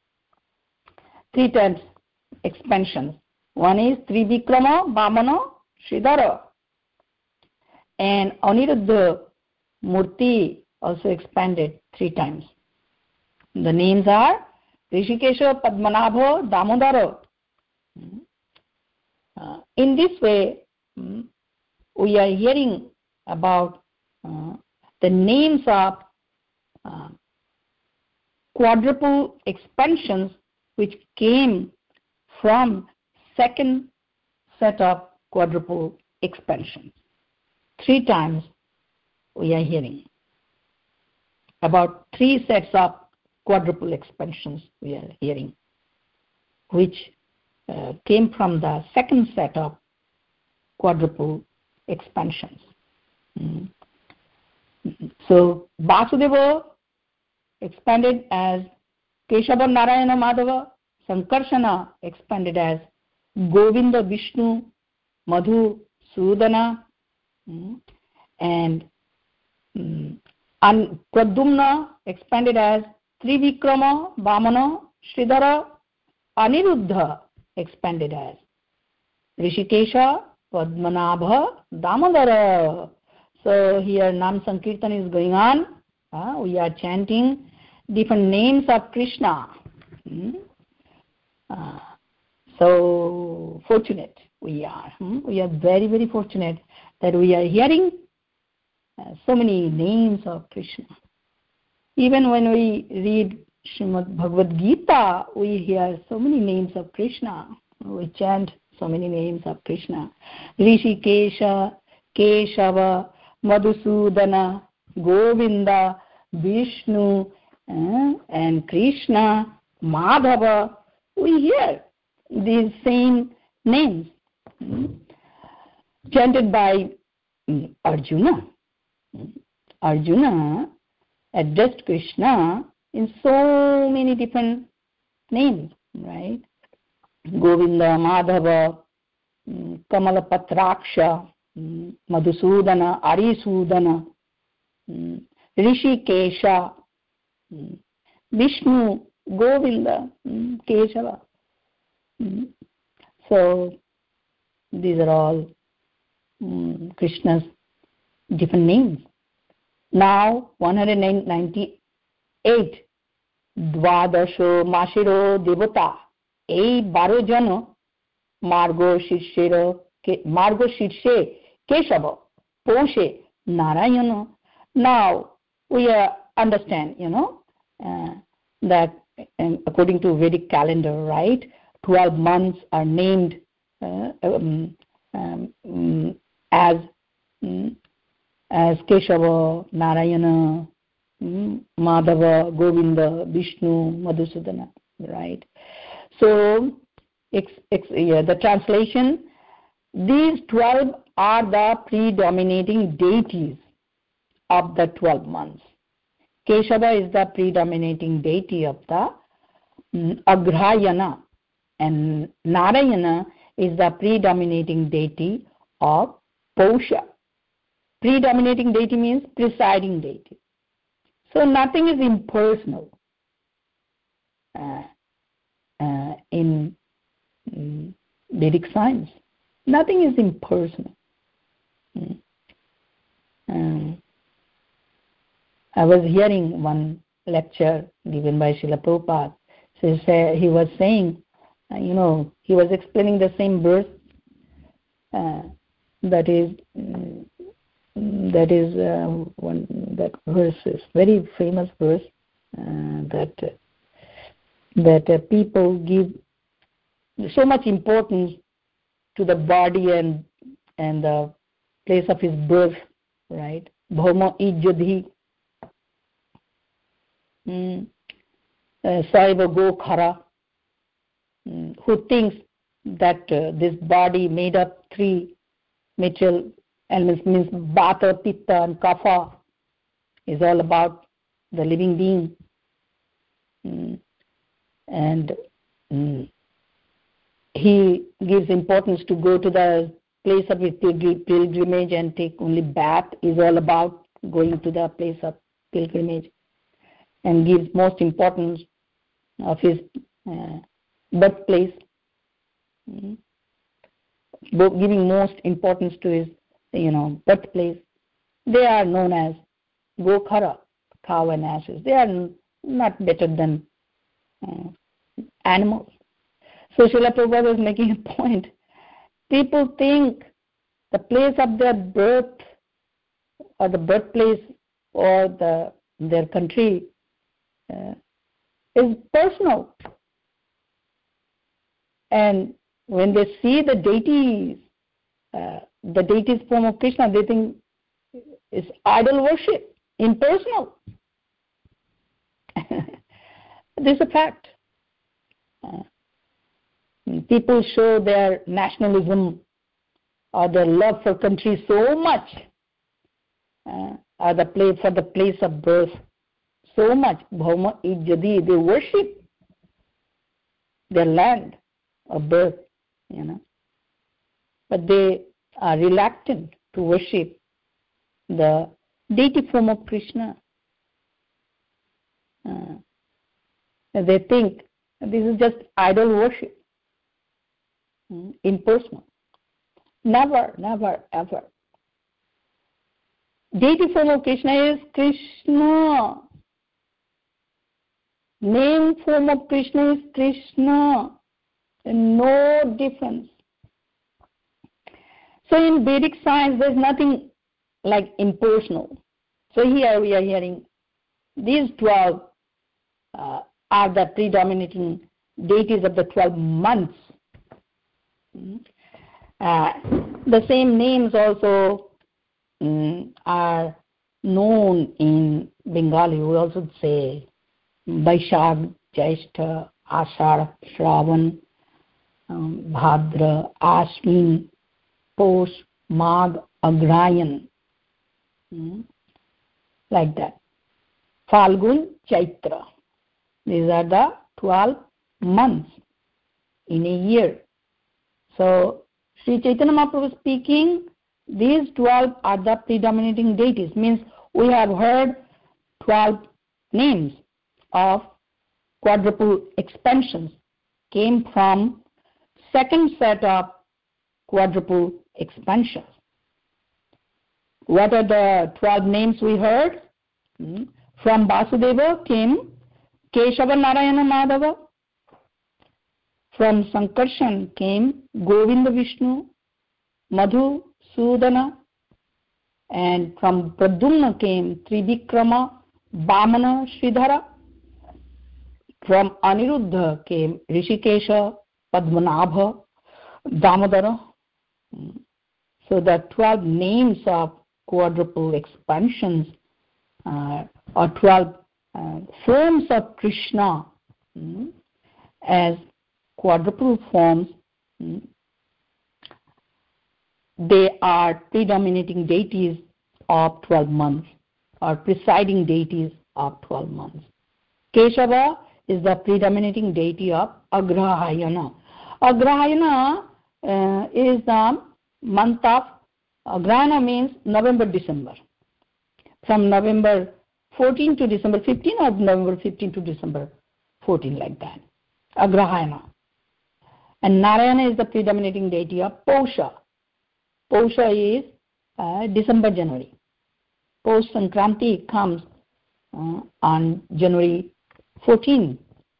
3 times expansions. One is Trivikrama, Vamana, Sridhara. And Aniruddha Murti also expanded 3 times. The names are Rishikesha, Padmanabha, Damodara. In this way, we are hearing about the names of quadruple expansions which came from second set of quadruple expansions. 3 times we are hearing about 3 sets of quadruple expansions we are hearing, which came from the second set of quadruple expansions. So Vasudeva expanded as Keshava, Narayana, Madhava. Sankarshana expanded as Govinda, Vishnu, Madhu, Sudana. And Pradyumna expanded as Trivikrama, Vamana, Sridhara. Aniruddha expanded as Rishikesha, Padmanabha, Damodara. So here Nam Sankirtan is going on. We are chanting different names of Krishna. So fortunate we are. We are very, very fortunate that we are hearing so many names of Krishna. Even when we read Srimad Bhagavad Gita, we hear so many names of Krishna. We chant so many names of Krishna. Rishikesha, Keshava, Madhusudana, Govinda, Vishnu, and Krishna, Madhava. We hear these same names chanted by Arjuna. Arjuna addressed Krishna in so many different names, right? Govinda, Madhava, Kamalapatraksha, Madhusudana, Arisudana, Rishikesha, Vishnu, Govinda, Keshava. So these are all Krishna's different names. Now 198. Dvadasho Mashiro Devata. এই 12 জন মার্গ শীর্ষে Keshab পৌষে Narayan. Now we understand, that according to Vedic calendar, right, 12 months are named as Keshava, Narayana, Madhava, Govinda, Vishnu, Madhusudana, right? So, the translation, these 12 are the predominating deities of the 12 months. Keshava is the predominating deity of the Agrayana, and Narayana is the predominating deity of Pausha. Predominating deity means presiding deity. So nothing is impersonal in Vedic science. Nothing is impersonal. I was hearing one lecture given by Srila Prabhupada. So he was saying, he was explaining the same verse. That verse is very famous verse that people give so much importance to the body and the place of his birth, right? Bhauma Ijjadhi, Saiva Go Khara, who thinks that this body made up three material elements, means Vata, Pitta and Kapha, is all about the living being. And he gives importance to go to the place of his pilgrimage and take only bath, is all about going to the place of pilgrimage, and gives most importance of his birthplace, giving most importance to his birthplace. They are known as Gokhara, cow and asses. They are not better than animals. So Srila Prabhupada is making a point. People think the place of their birth or the birthplace or their country is personal. And when they see the deities form of Krishna, they think it's idol worship, impersonal. This is a fact. People show their nationalism or their love for country so much, or for the place of birth so much. Bhauma Ijjadi, they worship their land of birth, but they are reluctant to worship the deity form of Krishna. They think this is just idol worship, impersonal. Never, never, ever. Deity form of Krishna is Krishna. Name form of Krishna is Krishna. And no difference. So in Vedic science, there's nothing like impersonal. So here we are hearing these 12 are the predominating deities of the 12 months. The same names also are known in Bengali. We also say Vaishakh, Jaishtha, Ashadh, Shravan, Bhadra, Ashwin, Posh, Magh, Agrayan, like that. Falgun, Chaitra. These are the 12 months in a year. So, Sri Chaitanya Mahaprabhu is speaking, these 12 are the predominating deities. Means we have heard 12 names of quadruple expansions came from second set of quadruple expansions. What are the 12 names we heard? From Vasudeva came Keshava Narayana Madhava. From Sankarshan came Govinda Vishnu, Madhu Sudana. And from Pradyumna came Trivikrama, Vamana Sridhara. From Aniruddha came Rishikesha, Padmanabha, Damodara. So the 12 names of quadruple expansions or 12 forms of Krishna as quadruple forms, they are predominating deities of 12 months or presiding deities of 12 months. Keshava is the predominating deity of Agrahayana. Agrahayana is the month of Agrahayana means November, December. From November 14 to December 15 or November 15 to December 14, like that. Agrahayana. And Narayana is the predominating deity of Posha. Posha is December, January. Posh Sankranti comes on January 14.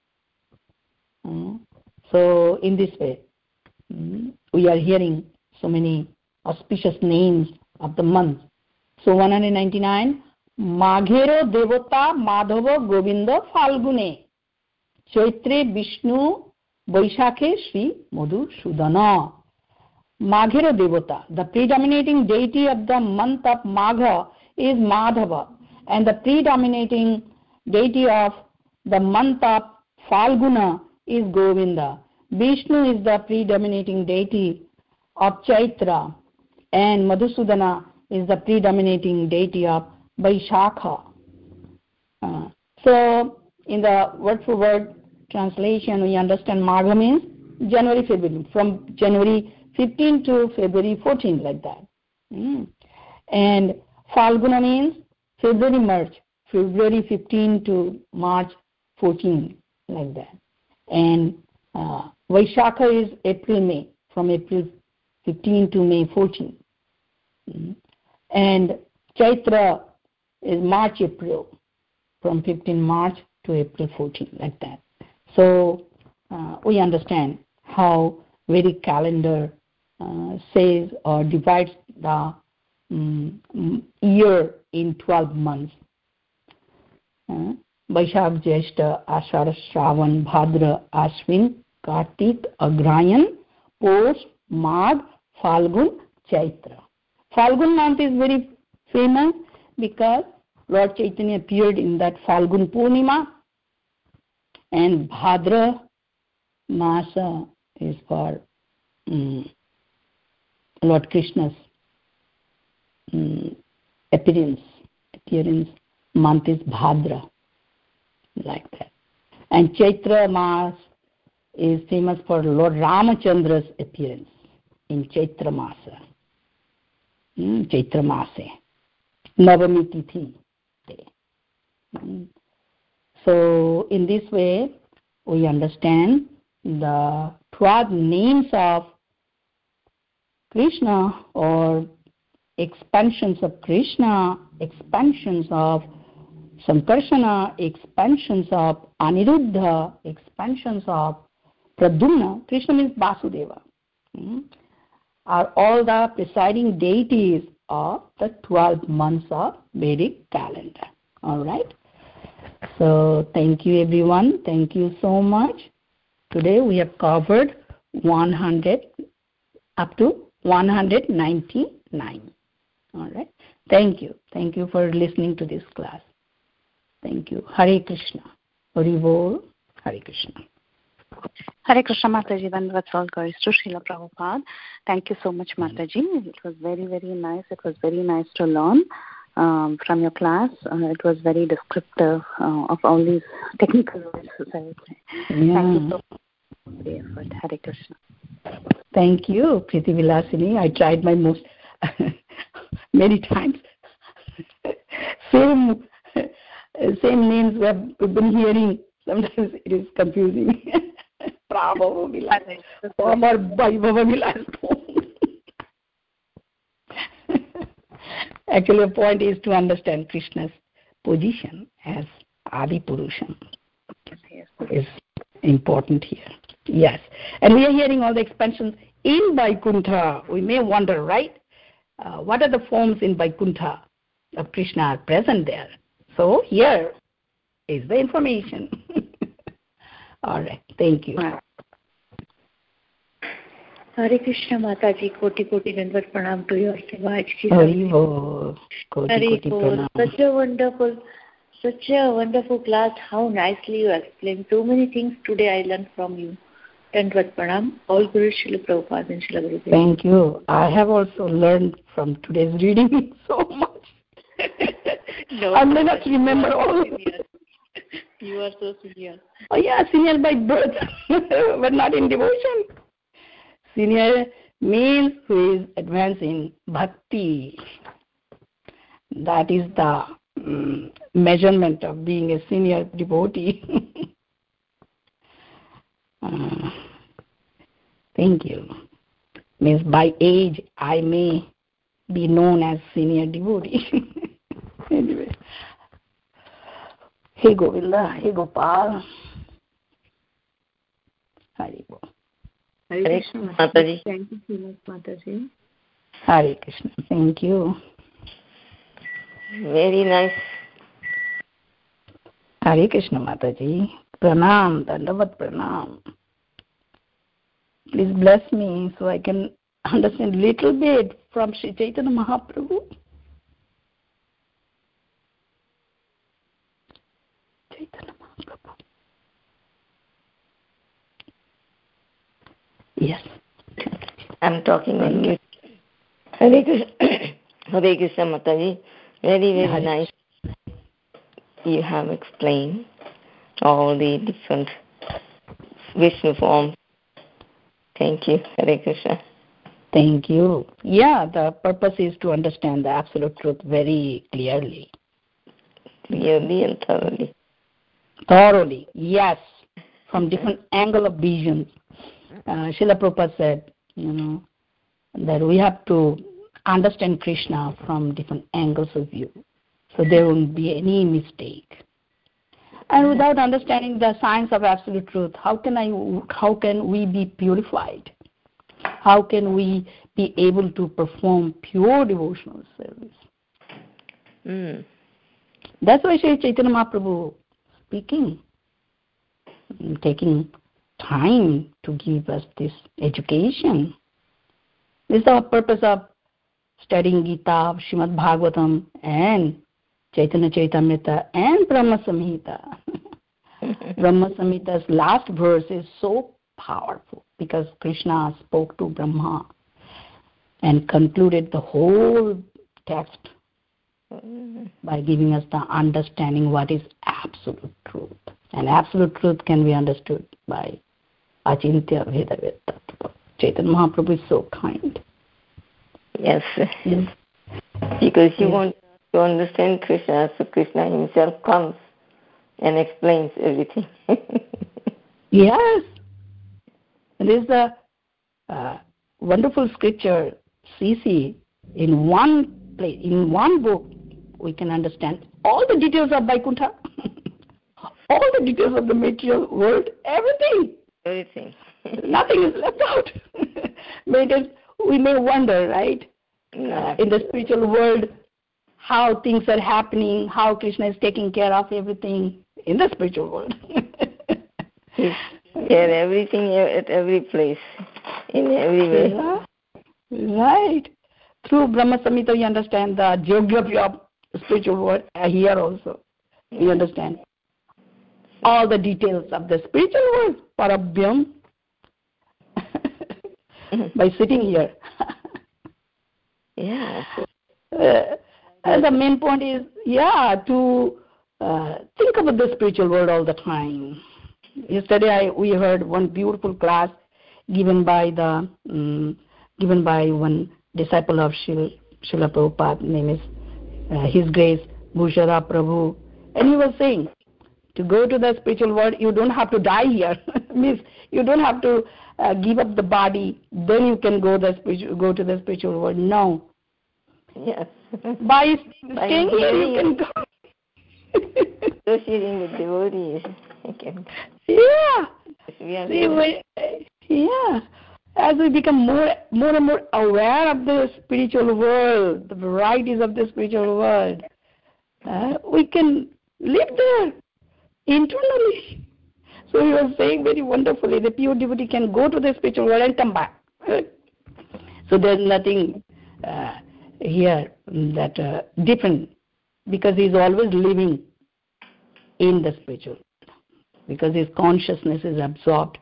So in this way, we are hearing so many auspicious names of the month. So 199, Maghero Devata Madhava Govinda Falgune, Chaitre Vishnu Vaishakhe Sri Madhu Sudana. Maghera Devata. The predominating deity of the month of Magha is Madhava, and the predominating deity of the month of Falguna is Govinda. Vishnu is the predominating deity of Chaitra, and Madhusudana is the predominating deity of Vaishakha. So, in the word-for-word translation, we understand Magha means January, February, from January 15 to February 14, like that. And Falguna means February, March, February 15 to March 14, like that. And Vaishakha is April, May, from April 15 to May 14. And Chaitra is March, April, from 15 March to April 14, like that. So we understand how Vedic calendar says or divides the year in 12 months. Vaishakh, Jyeshta, Ashara, Shravan, Bhadra, Ashwin, Kartik, Agrayan, Posh, Magh, Falgun, Chaitra. Falgun month is very famous because Lord Chaitanya appeared in that Falgun Purnima, and Bhadra Masa is for Lord Krishna's appearance month is Bhadra, like that. And Chaitra Mas is famous for Lord Ramachandra's appearance in Chaitra Masa. Chaitra Mase, Navami Tithi day. So in this way, we understand the 12 names of Krishna, or expansions of Krishna, expansions of Sankarsana, expansions of Aniruddha, expansions of Pradyumna. Krishna means Vasudeva. Are all the presiding deities of the 12 months of Vedic calendar. All right. So thank you, everyone. Thank you so much. Today we have covered 100 up to 199. All right. Thank you. Thank you for listening to this class. Thank you. Hare Krishna. Hari Bol. Hare Krishna. Hare Krishna, Mataji. Vandavats all goes to Srila Prabhupada. Thank you so much, Mataji. It was very, very nice. It was very nice to learn from your class. It was very descriptive of all these technical words, I would say. Yeah. Thank you so much for the effort. Hare Krishna. Thank you, Priti Vilasini. I tried my most many times. Same names we have been hearing. Sometimes it is confusing. Prabhava Vilas, former Vaibhava Vilas. Actually, the point is to understand Krishna's position as Adi Purusha. Is important here. Yes. And we are hearing all the expansions in Vaikuntha. We may wonder, right? What are the forms in Vaikuntha of Krishna are present there? So here is the information. All right. Thank you. Hare Krishna, Mataji. Koti Dandavat Pranam to your Seva. Hari Bol. Koti Pranam. Such a wonderful class. How nicely you explained. So many things today I learned from you. Dandavat Pranam. All Guru Srila Prabhupada and Srila Gurudev. Thank you. I have also learned from today's reading so much. I may not remember all. You are so senior. Oh yeah, senior by birth, but not in devotion. Senior means who is advanced in bhakti. That is the measurement of being a senior devotee. Thank you. Means by age I may be known as senior devotee. Anyway. Hey Govinda, hey Gopal. Hari Bol. Hare Krishna, Mataji. Thank you so much, Mataji. Hare Krishna. Thank you. Very nice. Hare Krishna, Mataji. Pranam, Dandavat Pranam. Please bless me so I can understand little bit from Sri Chaitanya Mahaprabhu? Chaitanya Mahaprabhu. Yes. I'm talking on mute. Hare Krishna, Hare Krishna Mataji. Very, very nice. You have explained all the different Vishnu forms. Thank you, Hare Krishna. Thank you. Yeah, the purpose is to understand the absolute truth very clearly. Clearly and thoroughly. Thoroughly, yes. From different angle of vision. Srila Prabhupada said, that we have to understand Krishna from different angles of view. So there won't be any mistake. And without understanding the science of absolute truth, how can we be purified? How can we be able to perform pure devotional service? That's why Sri Chaitanya Mahaprabhu speaking, taking time to give us this education. This is the purpose of studying Gita, Srimad Bhagavatam, and Chaitanya Charitamrita, and Brahma Samhita. Brahma Samhita's last verse is so powerful because Krishna spoke to Brahma and concluded the whole text by giving us the understanding what is absolute truth. And absolute truth can be understood by Achintya Veda Tattva. Chaitanya Mahaprabhu is so kind. Yes. Because you want to understand Krishna, so Krishna himself comes and explains everything. Yes. There is a wonderful scripture, CC, in one place, in one book, we can understand all the details of Vaikuntha, all the details of the material world, everything. Everything. Nothing is left out. We may wonder, right? In the spiritual world, how things are happening, how Krishna is taking care of everything in the spiritual world. Yeah, everything at every place, in every way. Yeah. Right. Through Brahma Samhita, we understand the geography of the spiritual world. Here also, we understand all the details of the spiritual world, Parabhyam, by sitting here. Yeah. And the main point is, to think about the spiritual world all the time. Yesterday we heard one beautiful class given by one disciple of Srila Prabhupada, name is His Grace Bhushara Prabhu, and he was saying, to go to the spiritual world, you don't have to die here. Means you don't have to give up the body, then you can go to the spiritual world. No. Yes. By staying here, you can go. Associating with devotees. Yeah. As we become more and more aware of the spiritual world, the varieties of the spiritual world, we can live there internally. So he was saying very wonderfully, the pure devotee can go to the spiritual world and come back. So there's nothing here that different, because he's always living in the spiritual world, because his consciousness is absorbed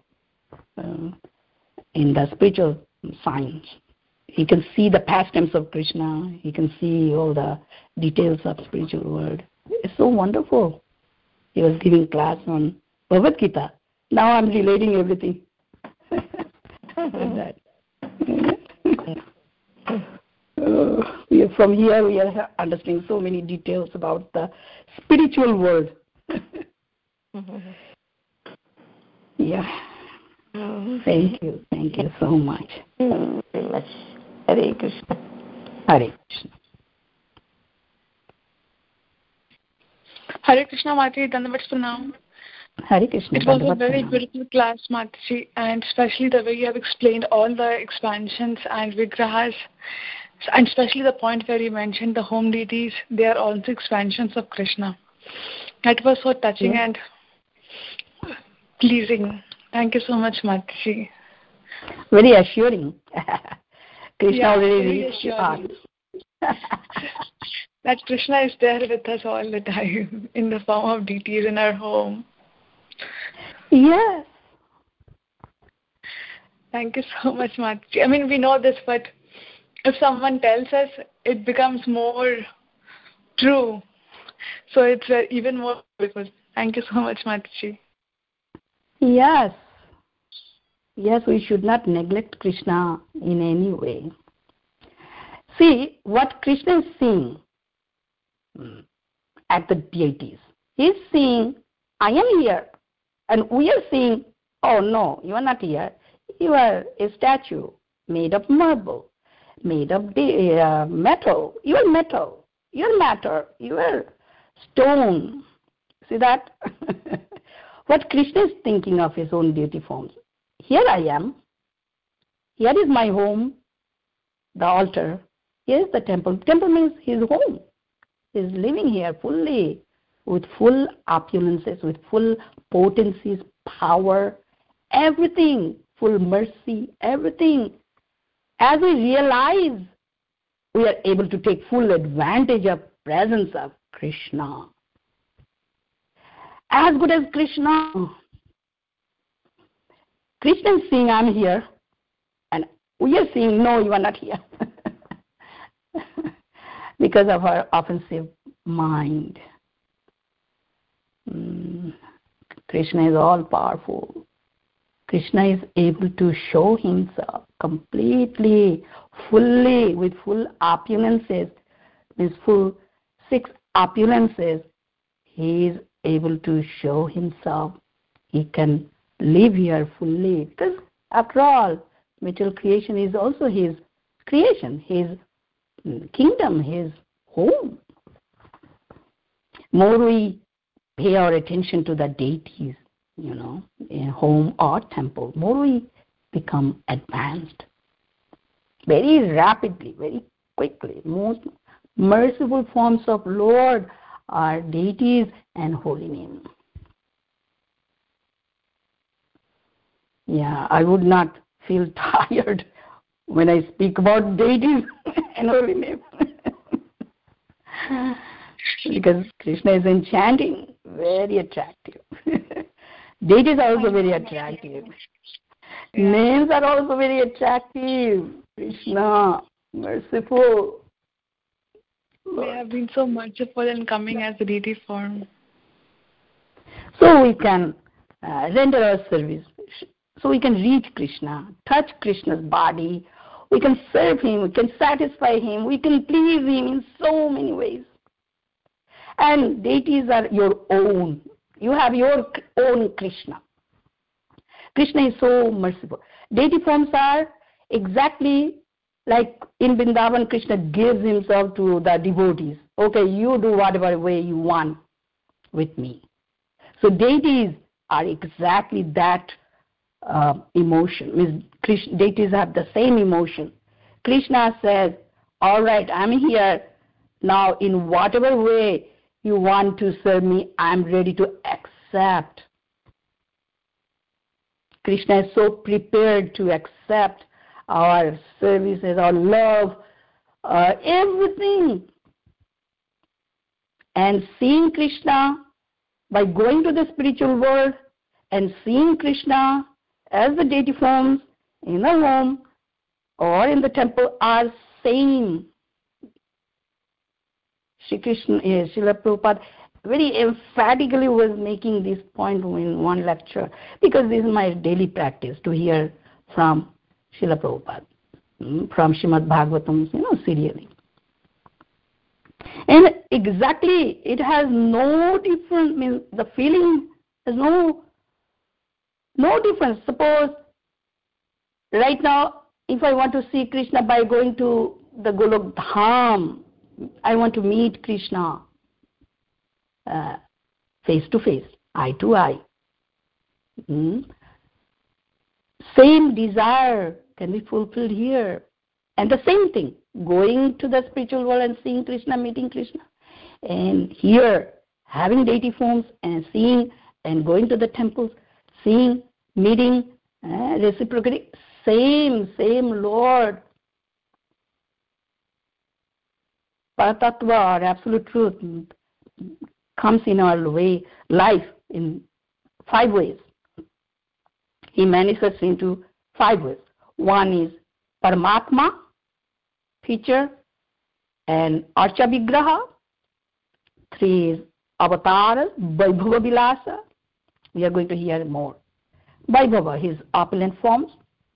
in the spiritual science. He can see the pastimes of Krishna. He can see all the details of spiritual world. It's so wonderful. He was giving class on Bhagavad Gita. Now I'm relating everything. From here we are understanding so many details about the spiritual world. Yeah. Thank you so much. Very much. Hare Krishna. Hare Krishna. Hare Krishna, Mataji, Dandavat Pranam. Hare Krishna. It was a very beautiful class, Mataji, and especially the way you have explained all the expansions and vigrahas, and especially the point where you mentioned the home deities, they are also expansions of Krishna. That was so touching and pleasing. Thank you so much, Mataji. Very assuring. Krishna already reached us. That Krishna is there with us all the time in the form of deities in our home. Yes. Thank you so much, Mataji. I mean, we know this, but if someone tells us, it becomes more true. So it's even more beautiful. Thank you so much, Mataji. Yes. Yes, we should not neglect Krishna in any way. See, what Krishna is seeing at the deities. He is seeing, I am here. And we are seeing, oh no, you are not here. You are a statue made of marble, made of metal. You are metal. You are matter. You are stone. See that? What Krishna is thinking of his own deity forms. Here I am. Here is my home, the altar. Here is the temple. Temple means his home. He is living here fully, with full opulences, with full potencies, power, everything, full mercy, everything. As we realize, we are able to take full advantage of presence of Krishna. As good as Krishna. Krishna is saying, I'm here. And we are saying, no, you are not here. Because of our offensive mind. Krishna is all powerful. Krishna is able to show himself completely, fully, with full opulences, with full 6 opulences. He is able to show himself. He can live here fully. Because after all, material creation is also his creation, his kingdom, his home. More we pay our attention to the deities, in home or temple, more we become advanced. Very rapidly, very quickly. Most merciful forms of Lord are deities and holy name. Yeah, I would not feel tired when I speak about deities and holy name. Because Krishna is enchanting, very attractive. Deities are also very attractive. Yeah. Names are also very attractive. Krishna, merciful. They have been so merciful in coming as a deity form. So we can render our service. So we can reach Krishna, touch Krishna's body. We can serve him, we can satisfy him, we can please him in so many ways. And deities are your own. You have your own Krishna. Krishna is so merciful. Deity forms are exactly like in Vrindavan, Krishna gives himself to the devotees. Okay, you do whatever way you want with me. So deities are exactly that emotion. Deities have the same emotion. Krishna says, all right, I'm here. Now in whatever way you want to serve me, I'm ready to accept. Krishna is so prepared to accept our services, our love, everything. And seeing Krishna, by going to the spiritual world and seeing Krishna as the deity forms in the home or in the temple are same. Sri Krishna, Srila Prabhupada very emphatically was making this point in one lecture, because this is my daily practice to hear from Srila Prabhupada, from Srimad Bhagavatam, serially. And exactly, it has no difference, means the feeling has no difference. Suppose right now, if I want to see Krishna by going to the Golok Dham, I want to meet Krishna face to face, eye to eye. Same desire can be fulfilled here. And the same thing, going to the spiritual world and seeing Krishna, meeting Krishna. And here, having deity forms and seeing and going to the temples, seeing, meeting, reciprocity, same Lord. Paratattva or absolute truth comes in our life in 5 ways. He manifests into 5 ways. One is Paramatma, feature, and Archa Vigraha. 3 is Avatar, Vaibhava Vilasa. We are going to hear more. Vaibhava, his opulent forms.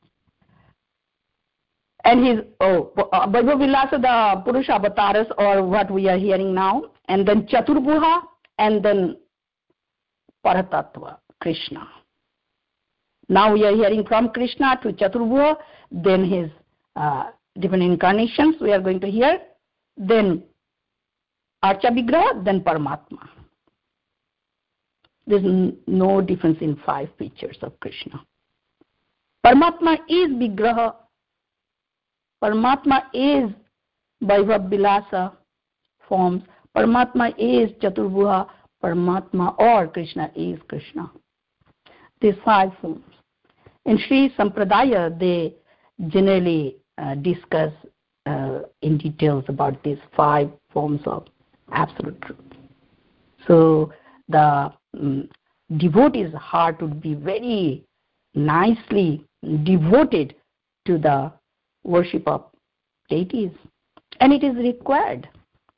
And his Vaibhava Vilasa, the Purusha avatars, or what we are hearing now. And then Chaturbhuha, and then Paratattva, Krishna. Now we are hearing from Krishna to Chaturbhuha, then his different incarnations we are going to hear, then Archa Vigraha, then Paramatma. There is no difference in 5 features of Krishna. Paramatma is Vigraha. Paramatma is Vaibhava Vilasa forms. Paramatma is Chaturbhuha. Paramatma or Krishna is Krishna. These 5 forms. In Sri Sampradaya, they generally discuss in details about these 5 forms of absolute truth. So the devotees' heart would be very nicely devoted to the worship of deities. And it is required.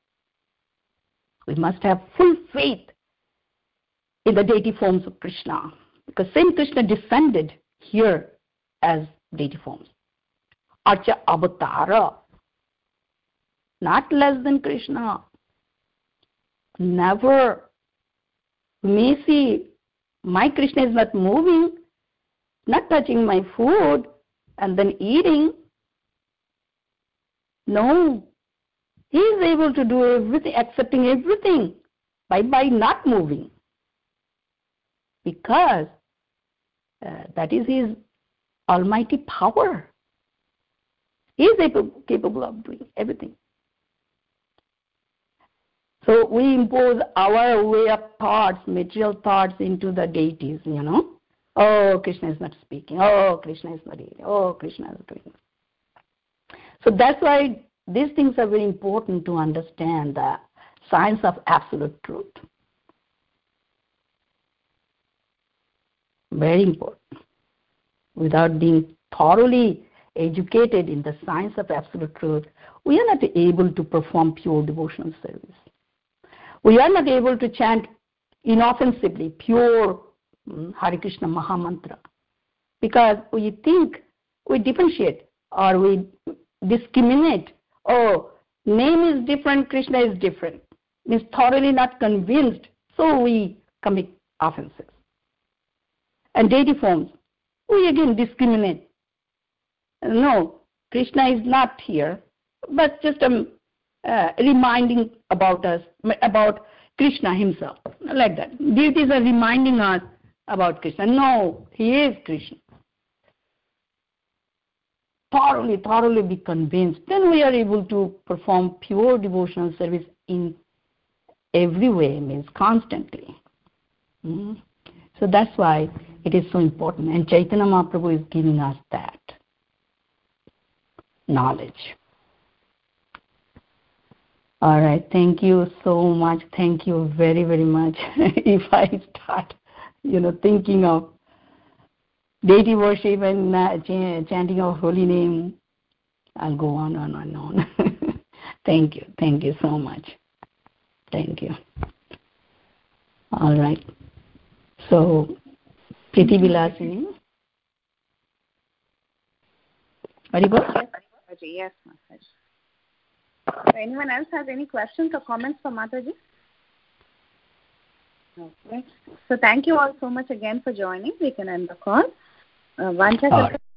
We must have full faith in the deity forms of Krishna, because same Krishna descended here as deity forms. Archa Avatara, not less than Krishna. Never. You may see my Krishna is not moving, not touching my food, and then eating. No. He is able to do everything, accepting everything by not moving. Because that is his almighty power. He is capable of doing everything. So we impose our way of thoughts, material thoughts into the deities, Oh, Krishna is not speaking. Oh, Krishna is not eating. Oh, Krishna is doing. So that's why these things are very important to understand the science of absolute truth. Very important. Without being thoroughly educated in the science of absolute truth, we are not able to perform pure devotional service. We are not able to chant inoffensively pure Hare Krishna Mahamantra, because we think, we differentiate or we discriminate. Oh, name is different, Krishna is different. Means thoroughly not convinced, so we commit offenses. And deity forms, we again discriminate. No, Krishna is not here, but just reminding about us, about Krishna himself, like that. Deities are reminding us about Krishna. No, he is Krishna. Thoroughly be convinced. Then we are able to perform pure devotional service in every way, means constantly. So that's why it is so important. And Chaitanya Mahaprabhu is giving us that knowledge. All right, thank you so much. Thank you very, very much. If I start, thinking of deity worship and chanting of holy name, I'll go on and on. Thank you so much. Thank you. All right. So, Priti Vilasini. Haribol? Yes, Mataji. Anyone else has any questions or comments for Mataji? Okay. So thank you all so much again for joining. We can end the call.